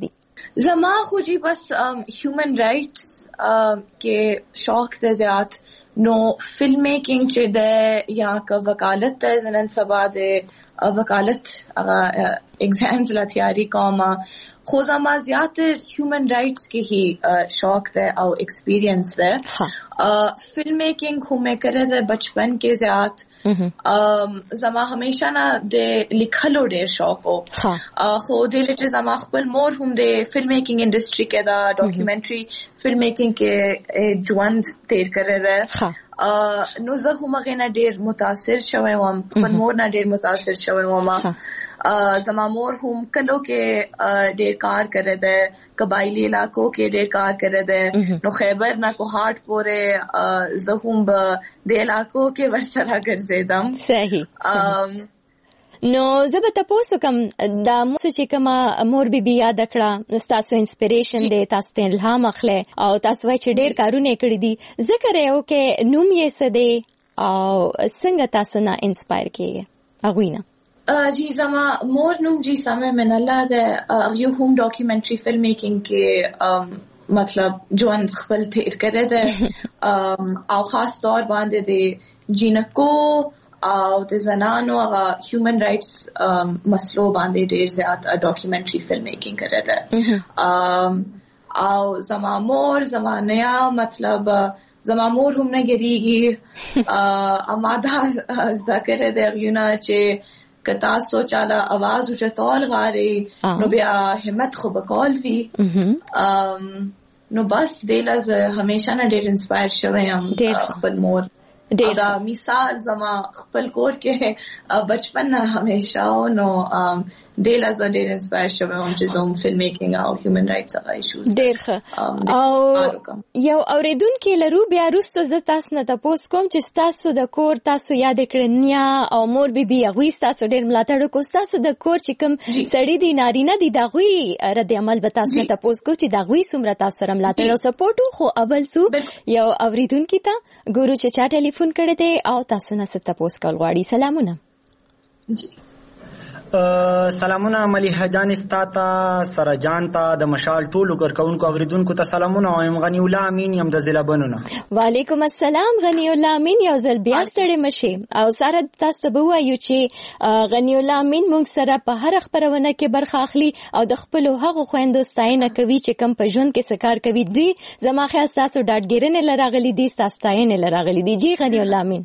زما خو جی بس هیومن رائټس کې شوق ته زیات نو فلم میکینګ چې د یا کا وکالت ته زنن سبا د وکالت ایگزامز لا تیاری کوم خو زما زیاتر هیومن رائټس کې هی شوق ده او ایکسپیرینس ده فلم میکینګ خو مې کړې ده بچپن کې زیات زما همیشه نه د لیکلو ډېر شوق وو خو د لټ زما خپل مور هم د فلم میکینګ انډستری کې دا ډاکومنټري فلم میکینګ کې ژوند تیر کړی ده نو زه هم هغه نه ډېر متاثر شوی وم خپل مور نه ډېر متاثر شوی وم زما مور هم کلو کې ډېر کار کړی دی قبایلی علاقو کې ډېر کار کړی دی نو خیبر نه کوهاټ پورې زه هم د علاقو کې ورسره ګرځېدم صحیح نو زه به تاسو کوم دا موږ چې کوم مور بیبي یاد کړه تاسو انسپیریشن دی تاسو ته الهام اخلي او تاسو وایي چې ډېر کارونه کړی دي ذکر یو کې نوم یې څه دی او څنګه تاسو نه انسپایر کیږي اغوینه جی زما مور نوم جی سمه من الله ده یو هم ډاکومنټري فلم میکینګ کې مطلب ژوند خپل تیر کړی ده او خاص طور باندې د جینکو او د زنانو هغه هیومن رائټس مسلو باندې ډیر زیات ډاکومنټري فلم میکینګ کړی ده او زما مور زما نیا مطلب زما مور هم نه ګریږي اماده ذکر ده یونه چې کتا سوچاله आवाज اوچتول غاري نو بیا همت خو بکول وی نو بس دلز همیشه نه ډیر انسپایر شوم خپل مور دا مثال زما خپل کور کې بچپن نه همیشه نو دلز ډیر انسپایر شوم چې زوم فلم میکینګ او هیومن رائټس هغه ایشوز ډیر ښه او یو اوریدونکو لرو بیا وروسته زه تاسو نه تاسو کوم چې تاسو د کور تاسو یاد کړنیا او مور بیبي هغه تاسو ډیر ملاتړ کو تاسو د کور چې کوم سړی دی نارینه دی دغه رد عمل به تاسو نه تاسو کو چې دغه سمره تاسو سره ملاتړ او سپورټ خو اول سو یو اوریدونکو ته ګورو چې چا ټلیفون کړی دی او تاسو نه ست تاسو کول غواړي سلامونه جی سلامونه ملیحه جان استاتا سره جان تا د مشال ټولو کارکونکو اوریدونکو ته سلامونه وایم غنی الله امین یم د ضلع بنونه وعلیکم السلام غنی الله امین یو ځل بیا ستړي مشي او سره تاسو به وایو چې غنی الله امین موږ سره په هر خبرونه کې برخه اخلي او د خپل هغه خويندو ستاینه کوي چې کم په ژوند کې سکار کوي دوی زما خیال تاسو ډاډګیرنه لراغلي دي تاسو ستاینه لراغلي دي جی غنی الله امین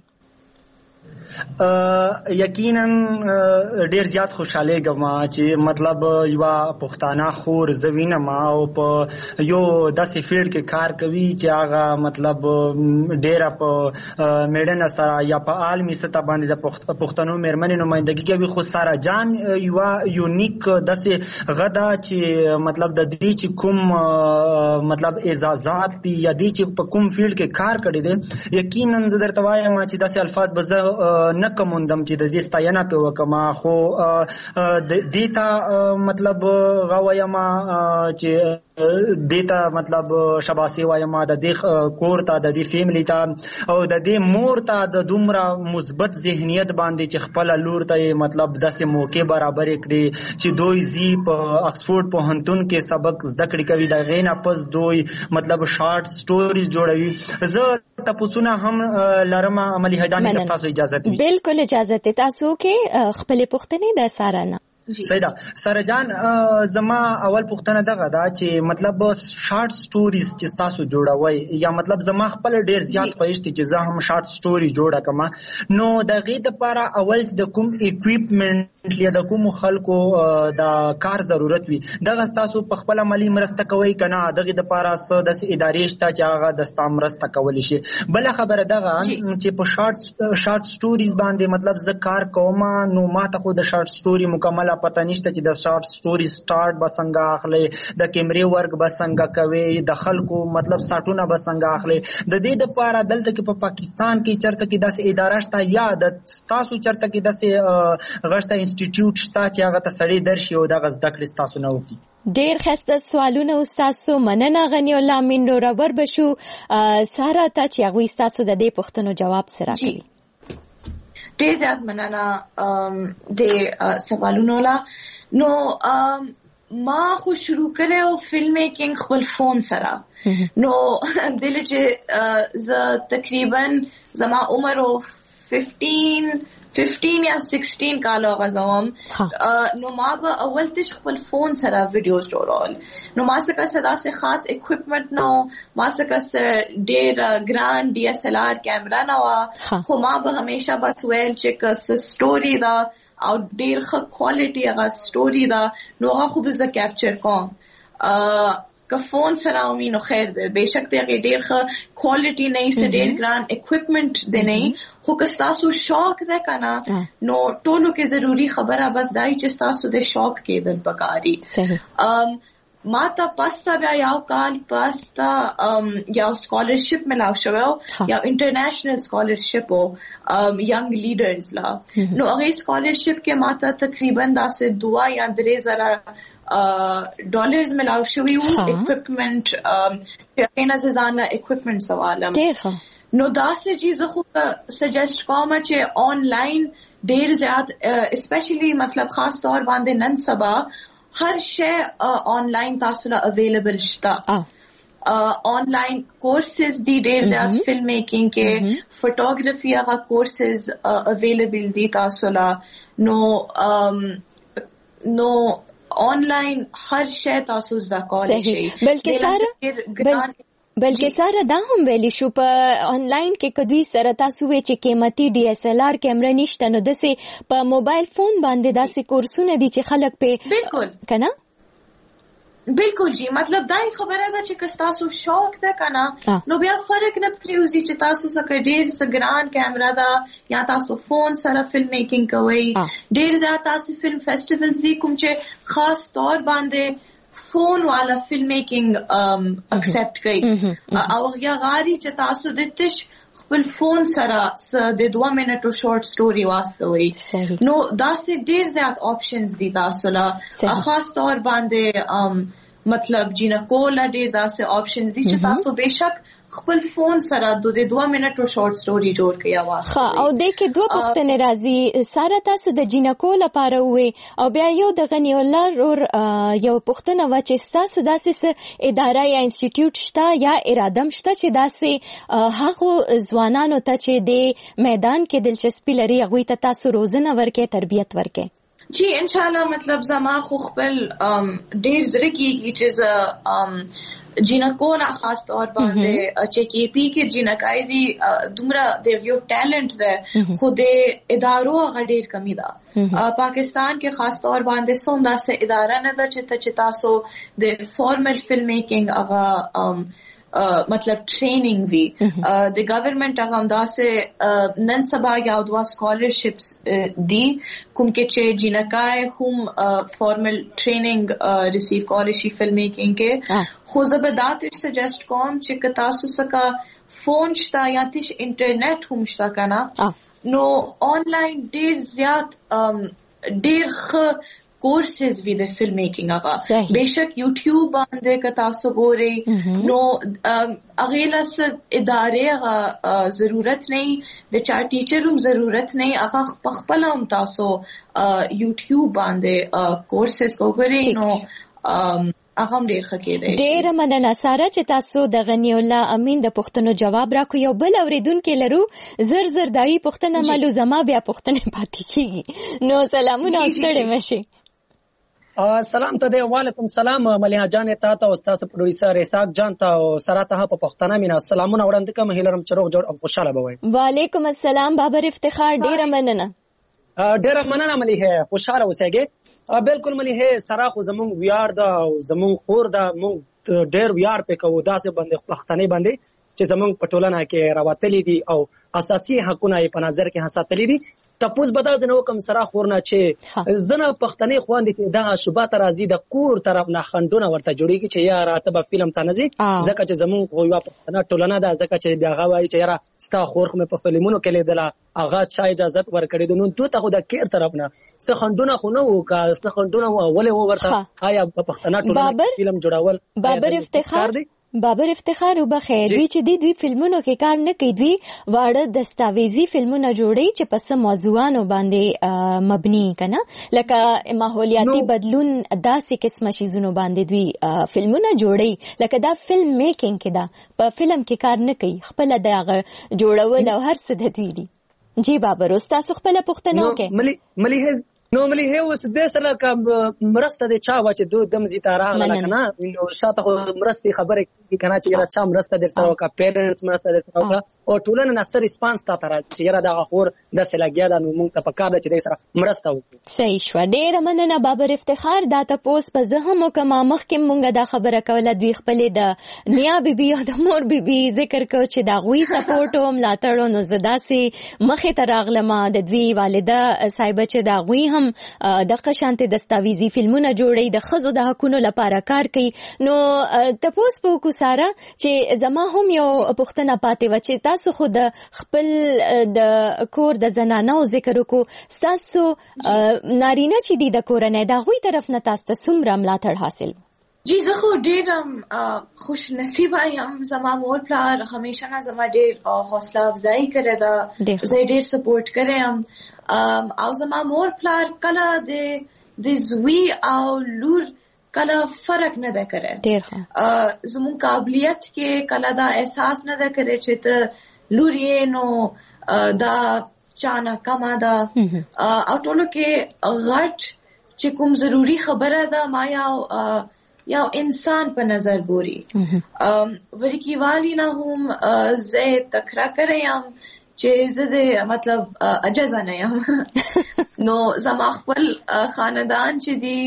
یقینا ډیر زیات خوشاله غما چې مطلب یو پښتانه خور زوینه ما او په یو داسې فیلډ کې کار کوي چې هغه مطلب ډیر په میډن سره یا په عالمي سطح باندې د پښتنو مېرمنې نمائندګي کوي خو سارا جان یو یونیک داسې غدا چې مطلب د دې چې کوم مطلب اعزازات دي یا دې چې په کوم فیلډ کې کار کړی دي یقینا زه درته وایم چې داسې الفاظ به نه کومندم چې د دې ستاینه په وکما خو دیتا مطلب غوايما چې دیتا مطلب شباسي وايما د دې کور ته د دې فیملی ته او د دې مور ته د دومره مثبت ذهنیت باندې چې خپل لور ته مطلب داسې موقع برابر کړي چې دوی زی په اکسفورد پوهنتون کې سبق زده کړی کوي د غینا پس دوی مطلب شارټ سټوریز جوړوي زه تاسو نه هم لرم عملی هجان تاسو اجازه دي بالکل اجازه ته تاسو کې خپل پوښتنه د سارانه سیدا سره جان زما اول پوښتنه دغه دا چې مطلب شارټ سټوریز چې تاسو جوړوي یا مطلب زما خپل ډیر زیات خوښ دي چې زه هم شارټ سټوري جوړه کما نو دغه لپاره اول د کوم اکوئپمنټ یا د کوم خلکو د کار ضرورت وي دغه تاسو په خپل عملی مرسته کوي کنه دغه لپاره څه د ادارې شته چې هغه د ستامرسته کولی شي بل خبره دغه چې په شارټ سټوریز باندې مطلب زه کار کوم نو ما ته خو د شارټ سټوري مکمل پته نشته چې د شارټ سټوري سٹارټ به څنګه اخلي د کیمرې ورک به څنګه کوي د خلکو مطلب ساټونه به څنګه اخلي د دې لپاره دلته کې په پاکستان کې چرته کې داسې اداره شته یا د تاسو چرته کې داسې غشته انسټیټیوټ شته چې هغه ته سړی درشي او دغه زده کړې تاسو نه وکړي ډیر خسته سوالونه استاسو مننه غنی الله امین نو رابر بشو سارا ته چې هغه استاسو د دې پوښتنو جواب سره کوي ډیر زیات مننه د سوالونو لا نو ما خو شروع کړو فلم میکینګ خپل فون سره نو دل چې ز تقریبا زما عمر 15 یا 16 کالو غزوم نو ما به اول تش خپل فون سره ویډیوز جوړول نو ما څخه صدا سے خاص اکوپمنٹ نو ما څخه ډیر ګران ډي اس ال ار کیمرا نو خو ما به همیشه بس ویل چې کس سټوري دا او ډیر ښه کوالټي هغه سټوري دا نو هغه خو به کیپچر کوم که فون سره ومي نو خیر دی بهشک دغه ډیر ښه کوالټي نه سي ډیر ګران اکوپمنٹ دی نه خو که تاسو شوق ده کنه نو ټولو کې ضروری خبره بس دای چې تاسو د شوق کې د پکاري ما ته پاستا بیا یو کال پاستا یو سکالرشپ ملاو شو یا انټرنیشنل سکالرشپ ینګ لیډرز لا نو هغه سکالرشپ کې ما ته تقریبا 2 یا 3,000 $, ملاو شوی وو اکوپمنٹ پینا زانه اکوپمنٹ سوالم نو داسې چیز خو سجیسټ کوم چې آنلاین ډیر زیات اسپیشلی مطلب خاص طور باندې نن سبا هر شی آنلاین تاسو له اویلیبل شته آنلاین کورسز دی ډیر زیات فلم میکینګ کې فوټوګرافي هغه کورسز اویلیبل دي تاسو له نو آنلاین هر شی تاسو زده کولای شئ بلکې ساره دا هم ویلی شو په آنلاین کې کدوې سره تاسو وی چې قیمتي ډي اس ال ار کیمرا نشته نو دسه په موبایل فون باندې داسې کورسونه دي چې خلک په بالکل کنه بالکل جی مطلب دای خبره ده چې تاسو شوق ده کنه نو بیا فرق نه پریوزي چې تاسو سره ډیر سګران کیمرا ده یا تاسو فون سره فلم میکینګ کوي ډیر زیات تاسو فلم فیسټیولز دي کوم چې خاص طور باندې فون والا فلم میکینګ اکسپټ کوي او یا غاری چې تاسو د تش خپل فون سره د 2 منټو شورت سټوري واستوي نو داسې ډیر زیات آپشنز دي تاسو له خاص طور باندې مطلب جینکول ډیر داسې آپشنز دي چې تاسو بهشک خپل فون سره د 2 منټو شورت سټوري جوړ کړئ واسطه او د کې دوه پښتنې راځي ساره تاسو د جینکول لپاره وې او بیا یو د غنی الله رور یو پښتنه و چې تاسو داسې اداره یا انسټیټیوټ شته یا ارادم شته چې داسې هغه ځوانانو ته چې د میدان کې دلچسپي لري هغه ته تاسو روزنه ورکې تربیت ورکې جی انشاءالله مطلب زما خو خپل ډیر زړه کیږي چې جینکونه خاص طور باندې چې کې پی کې جینکای دي دومره د یو ټیلنٹ ده خو د ادارو غډیر کمی ده پاکستان کې خاص طور باندې څومره سه اداره نه ده چې تاسو د فارمل فلم میکینګ هغه مطلب ټریننګ وی د گورنمنت هغه داسې نن سبا یا دوا سکالرشپس دي کوم کې چې جینکای هم فارمل ټریننګ ریسیو کولای شي فلم میکینګ کې خو زبردات سجیسټ کوم چې تاسو سره فون شته یا تیش انټرنیټ هم شته کنه نو آنلاین ډیر زیات ډیر ښه کورسز وی د فلم میکینګ هغه بهشک یوټیوب باندې که تاسو ګورئ نو هغه لاس ادارې هغه ضرورت نه د چا ټیچر هم ضرورت نه هغه خپل هم تاسو یوټیوب باندې کورسز وګورئ نو هغه ډیر ښه دی ډیر مننه ساره چې تاسو د غنی الله امین د پښتنو جواب راکو یو بل اوریدونکو لرو زر دایي پښتنه مالو زما بیا پښتنه پاتې کیږي نو سلامونه ستړي مشي سلام ته دی وعلیکم سلام مليحه جان ته او استاد پروډوسر اسحاق جان ته او سره ته په پښتنه مینا سلامونه وړاندې کوم هیلرم چروغ جوړ او خوشاله بوي وعلیکم السلام بابر افتخار ډیر مننه مليحه خوشاله اوسېږي بالکل مليحه سره خو زمون ویار دا او زمون خور دا مون ډیر ویار پکو داسې باندې پښتنه باندې چې زمون پټولنه کې راوتلې دي او اساسي حقونه په نظر کې حساسه دي تپوس بدل زنه کوم سره خورنه چې زنه پښتنې خواندې کې دا شوبات راځي د کور طرف نه خندونه ورته جوړیږي چې یا راته به فلم تنزي ځکه چې زمون خو یو پښتنه ټولنه ده ځکه چې بیا غواړي چې یاره ستا خور خو په فلمونو کې لیدله هغه چا اجازه ورکړي نو دوی ته خو د کیر طرف نه څه خندونه خو نه وکا څه خندونه ولې ورته آیا په پښتنه ټولنه فلم جوړول بابر افتخار بابر افتخار وبخیر دوی چې دوی فلمونو کې کار نه کوي، دوی واړه دستاویزي فلمونه جوړي چې پس موضوعانو باندې مبني کنه، لکه ماحولیاتي بدلون داسې قسمه شیزونو باندې دوی فلمونه جوړي، لکه دا فلم میکینګ کې دا په فلم کې کار نه کوي، خپل دغه جوړول او هر څه د دوی دي. جی بابر تاسو خپل پوښتنه وکړئ. نو ملي اوس د سره کوم مرسته د چا واچ دو دم زیتا راغله کنه، نو شاته مرستي خبره کی کنه چې چا مرسته در سره کا پیرنټس مرسته در سره کا او ټولنه نصر ریسپانس تا تر چې یره دا خور د سلاګیا د موږ ته پکاره چې د سره مرسته وکړي. صحیح شو، ډېر مننه بابر افتخار. دا تاسو په زه هم کومه مخکې مونږه دا خبره کوله، دوی خپل د نیا بیبي او د مور بیبي ذکر کو چې دا غوي سپورټ او ملاتړ نو زدا سي مخه تر راغله د دوی والده صاحب چې دا غوي هم د قشانت دستاویزي فلمونه جوړي، د خزو د حقونو لپاره کار کوي. نو تاسو په کو ساره چې زما هم یو پوښتنه پاتې و چې تاسو خو د خپل د کور د زنانو ذکر وکړو، تاسو نارینه چې دي د کورنۍ د غوي طرف نه تاسو ته څومره ملاتړ حاصل؟ جی زه خو ډېر خوش نصیبه یم، زما مور پلار همیشه نه زما ډېر حوصله افزایی کړې ده، زه ډېر سپورټ کړم او زما مور پلار کله د زوی او لور کله فرق نه ده کړی، زمون قابلیت کې کله دا احساس نه ده کړی چې ته لور یې نو دا چانه کما ده او ټولو کې غټ چې کوم ضروری خبره ده ما یا انسان په نظر ګوري. ورکی والی نه هم زه تکرا کړم چې زه د مطلب اجازه نه یم نو زما خپل خاندان چې دی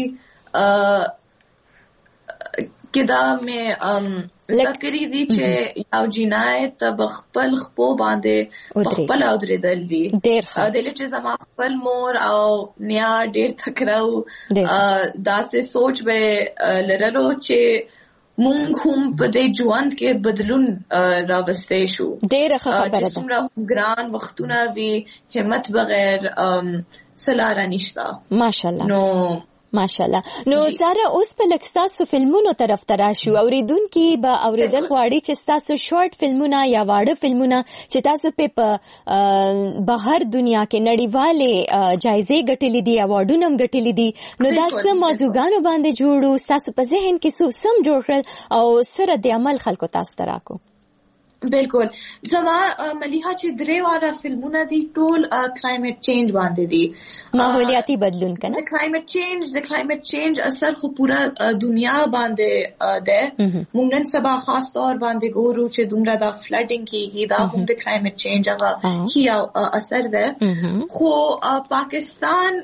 کدا مې لکری دی چې یو جنایت بخپل خپو باندې بخپل او درېدل وی دله چې زما خپل مور او نیا ډېر تکراو داسې سوچ به لرلو چې مونږ هم په دې ژوند کې بدلون راوستې شو. ډېر خبره ده، څومره ګران وختونه وی همت بغیر سلاره نشتا ماشاءالله. نو ماشاءالله. نو ساره اوس په لکساسو فلمونو طرف ته راشو، اوریدونکو به اوریدل غواړي چې تاسو شارټ فلمونه یا واړه فلمونه چې تاسو په بهر دنیا کې نړیوالې جایزې ګټلې دي، اوارډونه هم ګټلې دي، نو دا څه موضوعګانو باندې جوړو، تاسو په ذهن کې سم جوړ کړل او سره د عمل خلکو تاسو ته راکو؟ بالکل زما ملیحه چې درې واړه فلمونه دي ټول کلایمټ چینج باندې دي، ماحولیاتي بدلون کنه. د کلایمټ چینج اثر خو پورا دنیا باندې ده، موږ نن سبا خاص طور باندې ګورو چې دومره دا فلډینګ کیږي، دا هم د کلایمټ چینج هغه هي اثر ده، خو پاکستان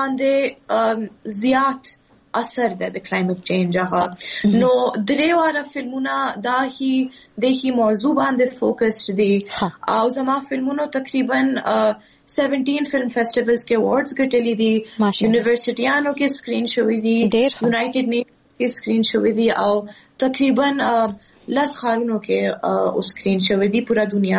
باندې زیات اثر ده د کلایمټ چینج هغه. نو درې واړه فلمونه دا هی موضوع باندې فوکس دي او زما فلمونو تقریبا 17 فلم فیسټیولز کې ایوارډز ګټلې دي، یونیورسيټیانو کې سکرین شوې دي، یونایټډ نیشن کې سکرین شوې دي او تقریبا لس خارونو کې سکرین شوې دي پورا دنیا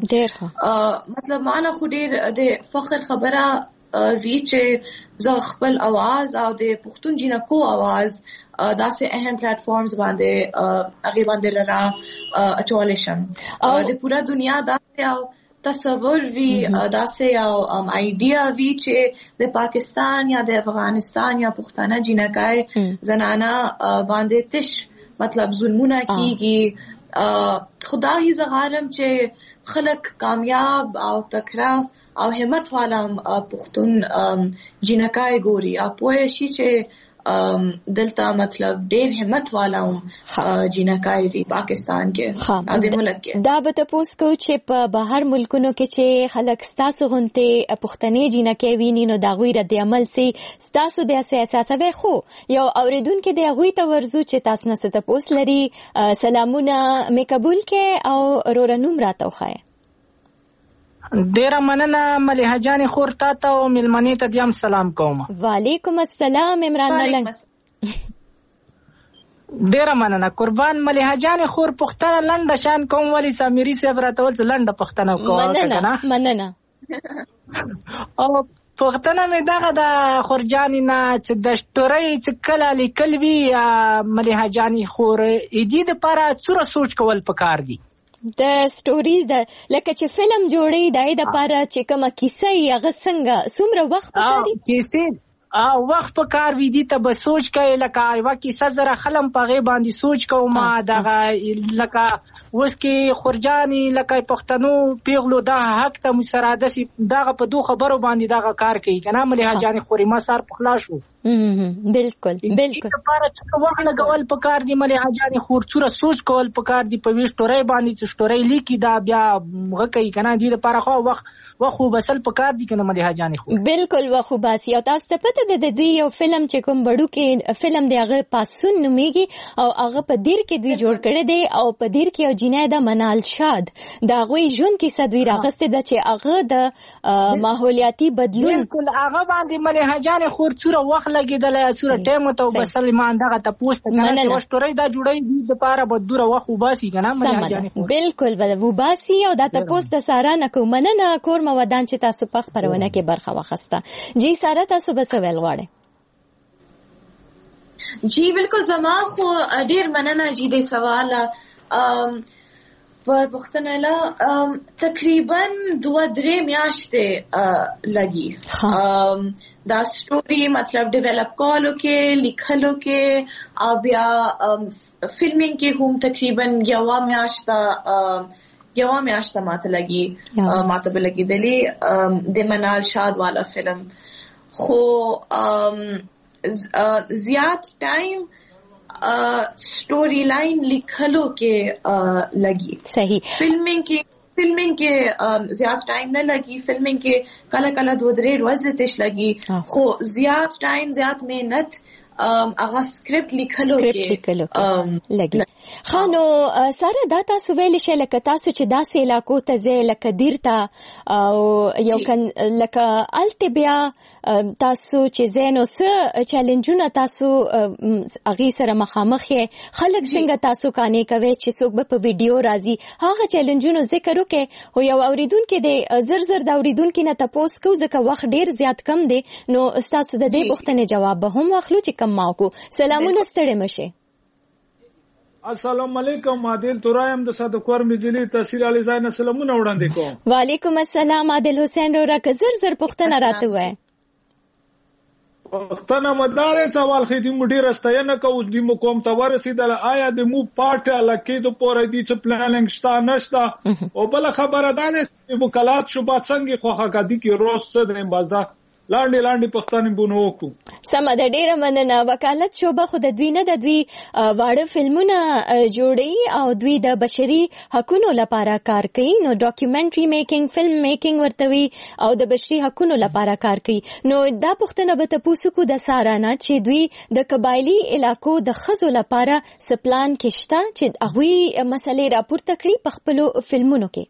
کې. مطلب معنا خو ډېر د فخر خبره وی چې زه خپل आवाज او د پښتون جنکو आवाज داسې اهم پلیټ فارمز باندې هغه باندې لرا اچول شم د پورا دنیا دا یو تصور وی داسې یو ایډیا وی چې د پاکستان یا د افغانستان یا پښتانه جنکای زنانا باندې تش مطلب ظلمونه کیږي. خدای زغالم چې خلک کامیاب او تکړه او همت والا پښتون جنکای ګوري او پوهه شي چې دلته مطلب ډېر همت والا جنکای وی پاکستان کې او د ملک کې. دا به تاسو کو چې په بهر ملکونو کې چې خلک ستاسو غونته پښتنې جنکای ویني نو دا غوی رد عمل سي ستاسو بیا سي اساسه خو یو اوریدونکو د غوی ته ورزو چې تاسو نه ست پوس لري سلامونه مې قبول کې او رورنوم راته وخای. ډیره مننه ملیحه جان خور تاسو او ملمنې ته دیم سلام کوم. وعلیکم السلام عمران ملنګ. ډیره مننه قربان ملیحه جان خور پښتنه لنډه شان کوم ولی سامری صاحب راته ول لنډه پښتنه کوم. مننه او پوښتنه مې دغه د خورجانې نه چې د سټورۍ چې کله لیکل وي ملیحه جانې خور دې دپاره څومره سوچ کول پکار دي؟ د سټوري لکه چې فلم جوړي د دپاره چې کومه کیسه یې هغه څنګه څومره وخت پکار دي؟ کیسې وخت پکار وي دي ته به سوچ کوي لکه یوه کیسه زره خلم په هغې باندې سوچ کوم دغه لکه اوس کې خورجانې لکه پښتنو پیغلو دغه حق ته موږ سره داسې دغه په دو خبرو باندې دغه کار کوي که نه ملیحه جانې خورې ما سر پخلا شو بالکل دې لپاره څومره وخت لګول پکار دي ملیحه جانې خور څومره سوچ کول پکار دي په وی سټورۍ باندې چې سټورۍ لیکي دا بیا هغه کوي که نه دې لپاره خو وخت وبسل پکار دي که نه ملیحه جانې خور بالکل وخت وباسي او تاسو ته پته ده د دوی یو فلم چې کوم وړوکی فلم دی هغه پاسون نومیږي او هغه په دیر کې دوی جوړ کړی دی او په دیر کې یو جینۍ ده منال شاد د هغوی ژوند کیسه دوی راغستې ده چې هغه د ماحولیاتي بدلون بالکل هغه باندې ملیحه جانې خور څومره وخت لګېدلی څومره ټایم ورته وبسل ایمان دغه تپوس ته که نه چې سټورۍ دا جوړوي دې دپاره به دومره وخت وباسي که نه ملیحه جانې خور بالکل به وباسي او دا تپوس د ساره نه کوو مننه کور مودان چې تاسو په خپرونه کې برخه واخیسته جی ساره تاسو به څه ویل غواړئ جی بالکل زما خو ډیر مننه جی د سوال په پښتنه لا تقریبا 2-3 میاشتې لګي دا سټوري مطلب ډیولپ کولو کې لیکلو کې او بیا فلمینګ کې هم تقریبا یوه میاشت ماته لګي ماته به لګېدلې د منال شاد والا فلم خو زیات ټایم سٹوری لائن لیکلو کے لگی صحیح فلمنگ کے زیادہ ٹائم نہ لگی فلمنگ کے کلا 2-3 ورځې تش لگی خو زیات ټایم زیات محنت هغه سکرپټ لیکلو کې لګي خانو ساره دا تاسو ویل شئ لکه تاسو چې داسې علاقو ته ځئ لکه دیر ته او یو لکه الته بیا تاسو چې ځئ نو څه چیلنجونه تاسو هغې سره مخامخ یې خلک څنګه تاسو قانع کوئ چې څوک به په ویډیو راځي هغه چیلنجونو ذکر وکړئ خو یو اوریدونکي دی زر د اوریدونکي نه تپوس کوو ځکه وخت ډیر زیات کم دی نو ستاسو د دې پوښتنې جواب به هم واخلو چې ماکو سلامونه ستړي مشه السلام علیکم عادل تورایم د صدقور مجلی تحصیل علی زاین سلامونه وړاندې کوم وعلیکم السلام عادل حسین رورا زر پوښتنه راته وای پښتنه مدار سوال خېدی مډی راستاینه کو د مو کوم ته ورسیدل آیا د مو پارټ لکه د پورې دي چې پلانینګ شته نشته او بل خبره ده چې وکالات شو با څنګه خوخه کدي کې روز څه دریم بازار لاندې پښتانه بونو کو سم د ډیره مننه وکالت شوبه خو د دوی نه د دوی واړه فلمونه جوړي او دوی د بشري حقوقو لپاره کار کوي نو ډاکومنټري میکینګ فلم میکینګ ورته وي او د بشري حقوقو لپاره کار کوي نو دا پوښتنه به تاسو کو د سارانه چې دوی د قبایلی علاقو د خزو لپاره سپلان کېشته چې هغوی مسلې راپورته کړي په خپل فلمونو کې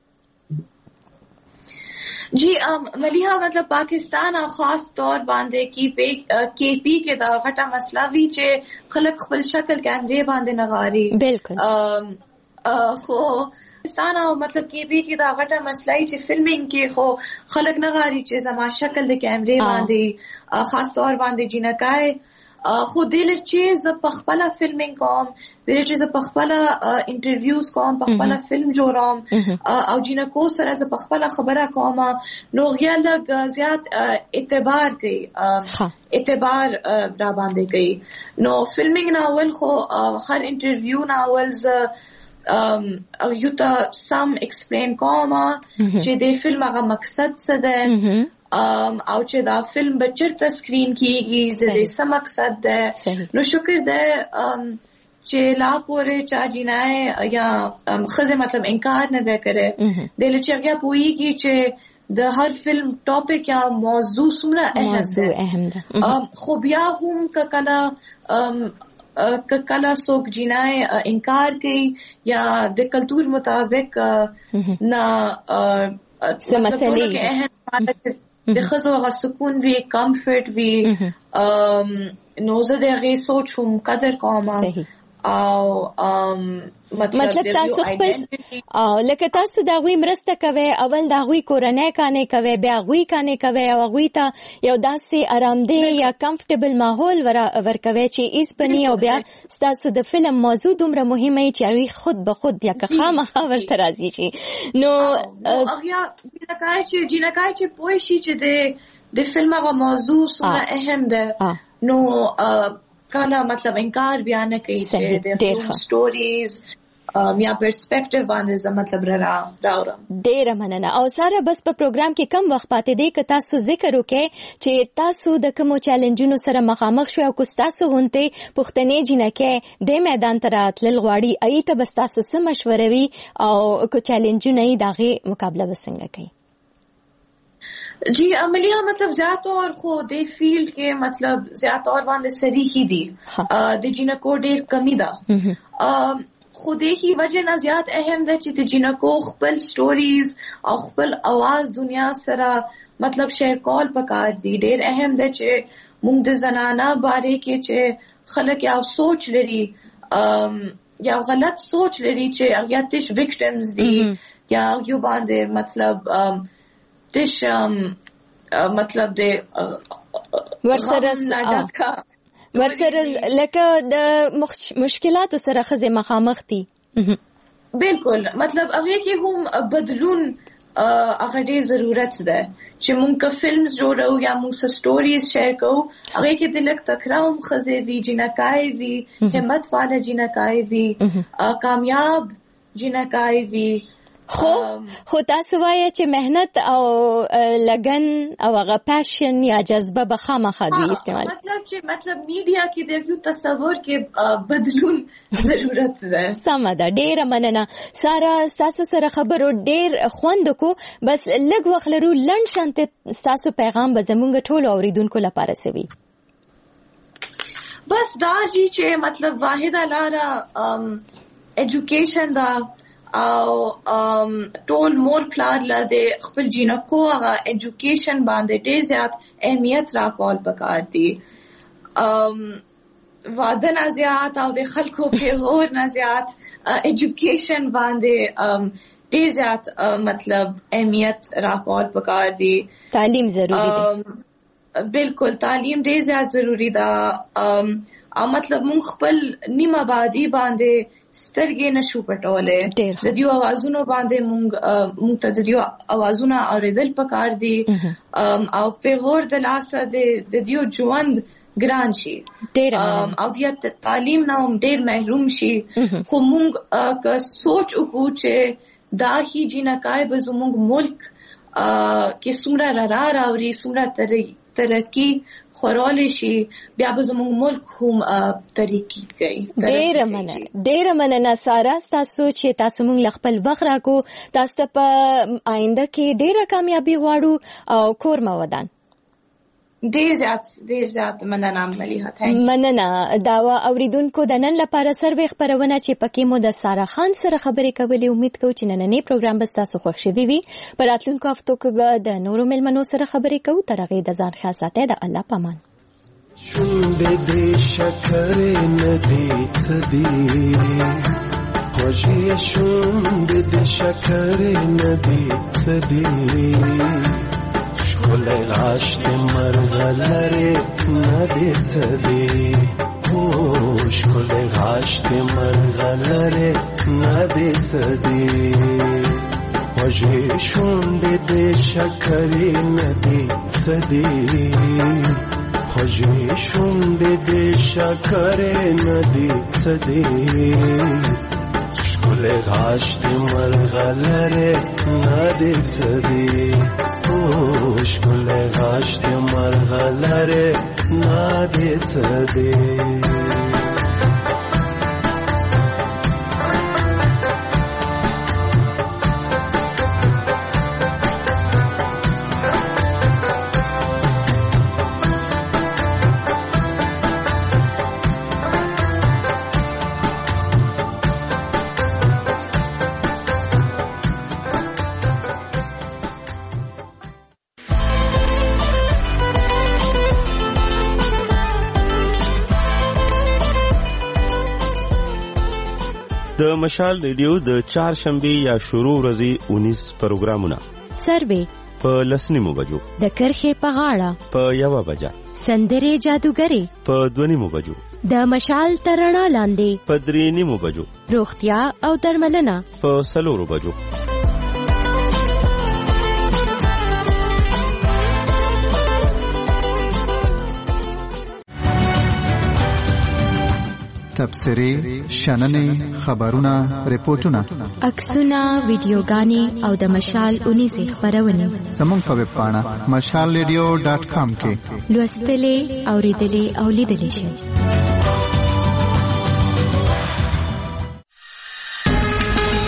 جی ملیحه مطلب پاکستان او خاص طور باندې کی پی کې دا غټه مسله وی چې خلک خپل شکل کیمرې باندې نغاري بالکل خو پاکستان او مطلب کی پی کې دا غټه مسله چې فلمینګ کې خو خلک نغاري چې زما شکل د کیمرې باندې خاص طور باندې جنکای خو دل چې په خپل فلمینګ کوم دل چې په خپل انټرویوز کوم په خپل فلم جوړوم او جنکو سره په خپل خبره کوم نو غیا لګ زیات اعتبار کوي اعتبار را باندې کوي نو فلمینګ ناول خو هر انټرویو ناول او یو ته سم ایکسپلین کوم چې د فلم هغه مقصد څه ده او چې دا فلم بچرته سکرین کیږي د دې څه مقصد ده نو شکر ده چې لا پورې چا جنای یا خزه مطلب انکار نه ده کړي د لچغیا پويږي چې د هر فلم ټاپک یا موضوع څومره اهم ده خو بیا هم کله څوک جنای انکار کوي یا د کلچر مطابق نه مسلې د خزو غا سکون وی کمفورت وی نو زه دغه سوچ هم قدر کوم او مطلب تاسو خپل لکه تاسو دا غوي مرسته کوي اول دا غوي کورنۍ کانه کوي بیا غوي کانه کوي او غوي ته یو داسې آرامدې یا کمفورټیبل ماحول ورکوي چې ایس بني او بیا تاسو د فلم موضوع دومره مهمه چې هغه خود به خود یا که خامخا ورته راځي شي نو هغه جنکای چې پوه شي چې د فلم هغه موضوع څومره اهم ده نو کله مطلب انکار بیا نه کوي چې د سټوریز یا پرسپیکټیو باندې مطلب راوړم. ډیره مننه. او ساره بس په پروګرام کې کم وخت پاتې دی که تاسو ذکر وکړئ چې تاسو د کومو چیلنجونو سره مخامخ شوي او که تاسو غونډې پښتنې جنکۍ د میدان ته راتلل غواړي ای ته بس تاسو څه مشوره وي او که چیلنجونه یې د هغې مقابله به څنګه کوي؟ جی عملیہ مطلب زیادہ طور خو دے فیلڈ کے مطلب زیادہ طور باندې صریحی دی د جنکو ډیر کمی ده خو دې وجه نه زیات اهم ده چې د جنکو خپل سټوریز او خپل आवाज دنیا سره مطلب شیر کول پکار دی. ډیر اهم ده چې موږ د زنانه باره کې چې خلک یو سوچ لري یا غلط سوچ لري چې هغه تش وکټمز دي یا یو باندې مطلب تش مطلب دے ورسره لکه د مشکلاتو سره ښځې مخامخ دي. بالکل مطلب هغه کې هم بدلون هغه ډېر ضرورت ده چې موږ که فلمز جوړو یا موږ سټوریز شیر کوو هغه کې د لږ تکړه هم ښځې وي جنکای وي همت والا جنکای وي کامیاب جنکای وي خو تاسو وایئ چې مهنت او لګن او هغه پاشن یا جذبه به خامخا دوی استعمال مطلب میډیا کې د یو تصور کې بدلون ضرورت ده. سمه ده. ډیره مننه ساره تاسو سره خبرو ډیر خوند کو بس لږ وخت لرو لنډ شانته تاسو پیغام به زموږ ټولو اوریدونکو لپاره سوي. بس دا چې مطلب واحده لاره ایجوکیشن دا او ټول مور پلار لده خپل جنکو هغه ایجوکیشن باندې ډېر زیات اهمیت راکول پکار دي. واده نه زیات او د خلکو پیغور نه زیات ایجوکیشن باندې ډېر زیات مطلب اهمیت راکول پکار دي. تعلیم ضروری دی. بالکل تعلیم ډېر زیات ضروری ده او مطلب مونږ خپل نیمه آبادی باندې سترګې نشو پټولې. د دې اوازونو باندې مونږ ته د دې اوازونه اوریدل پکار دي او پیغور د لاسه د دې ژوند ګران شي او د تعلیم نه هم ډېر محروم شي. خو مونږ که سوچ وکړو چې دا هی جنکای به زموږ ملک کې څومره راوړي څومره ترقی خورال شي بیا به زموږ ملک هم ترقی کوي. ډیره مننه ساره تاسو چې تاسو موږ خپل وخت راکو. تاسو په آینده کې ډیره کامیابی غواړو او کور مو ودان. ډیر زیات مننه ملیحه. مننه. دا اوریدونکو د نن لپاره سروي خبرونه چې پکې مو د ساره خان سره خبرې کولې. امید کوم چې نننې پروګرام به تاسو خوښ شوي وي. پر راتلونکو هفتو کې به د نورو مېلمنو سره خبرې کوو. تر هغې د ځان خیال ساتئ. د الله پامان. شونډې دې شکرې نه دي څه دي خوږې شونډې دې شکرې نه دي څه دي ښکلی غاښ دې مرغلرې نه دي څه دي ښکلی غاښ دې مرغلرې نه دي څه دي خوږې شونډې دې شکرې نه دي څه دي خوږې شونډې دې شکرې نه دي څه دي ښکلی غاښ دې مرغلرې نه دي څه دي ښکلی غاښ دې مرغلرې نه دي څه دي. د مشال ریډیو د چهارشنبه یا شروع ورځې 19 پروګرامونه سروې په لسنیمو بجو، د کرخې په غاړه په 1 بجه، سندرې جادوګرې په 2 بجو، د مشال ترڼا لاندې په 3 بجو، روغتیا او درملنه په 4 بجو. تبصرې، شننې، خبرونه، ریپورتونه، عکسونه، ویډیوګانې او د مشال 19 خبرونه زموږ په ویب پاڼه mashalradio.com کې لوستلې، اوریدلې او لیدلې شئ.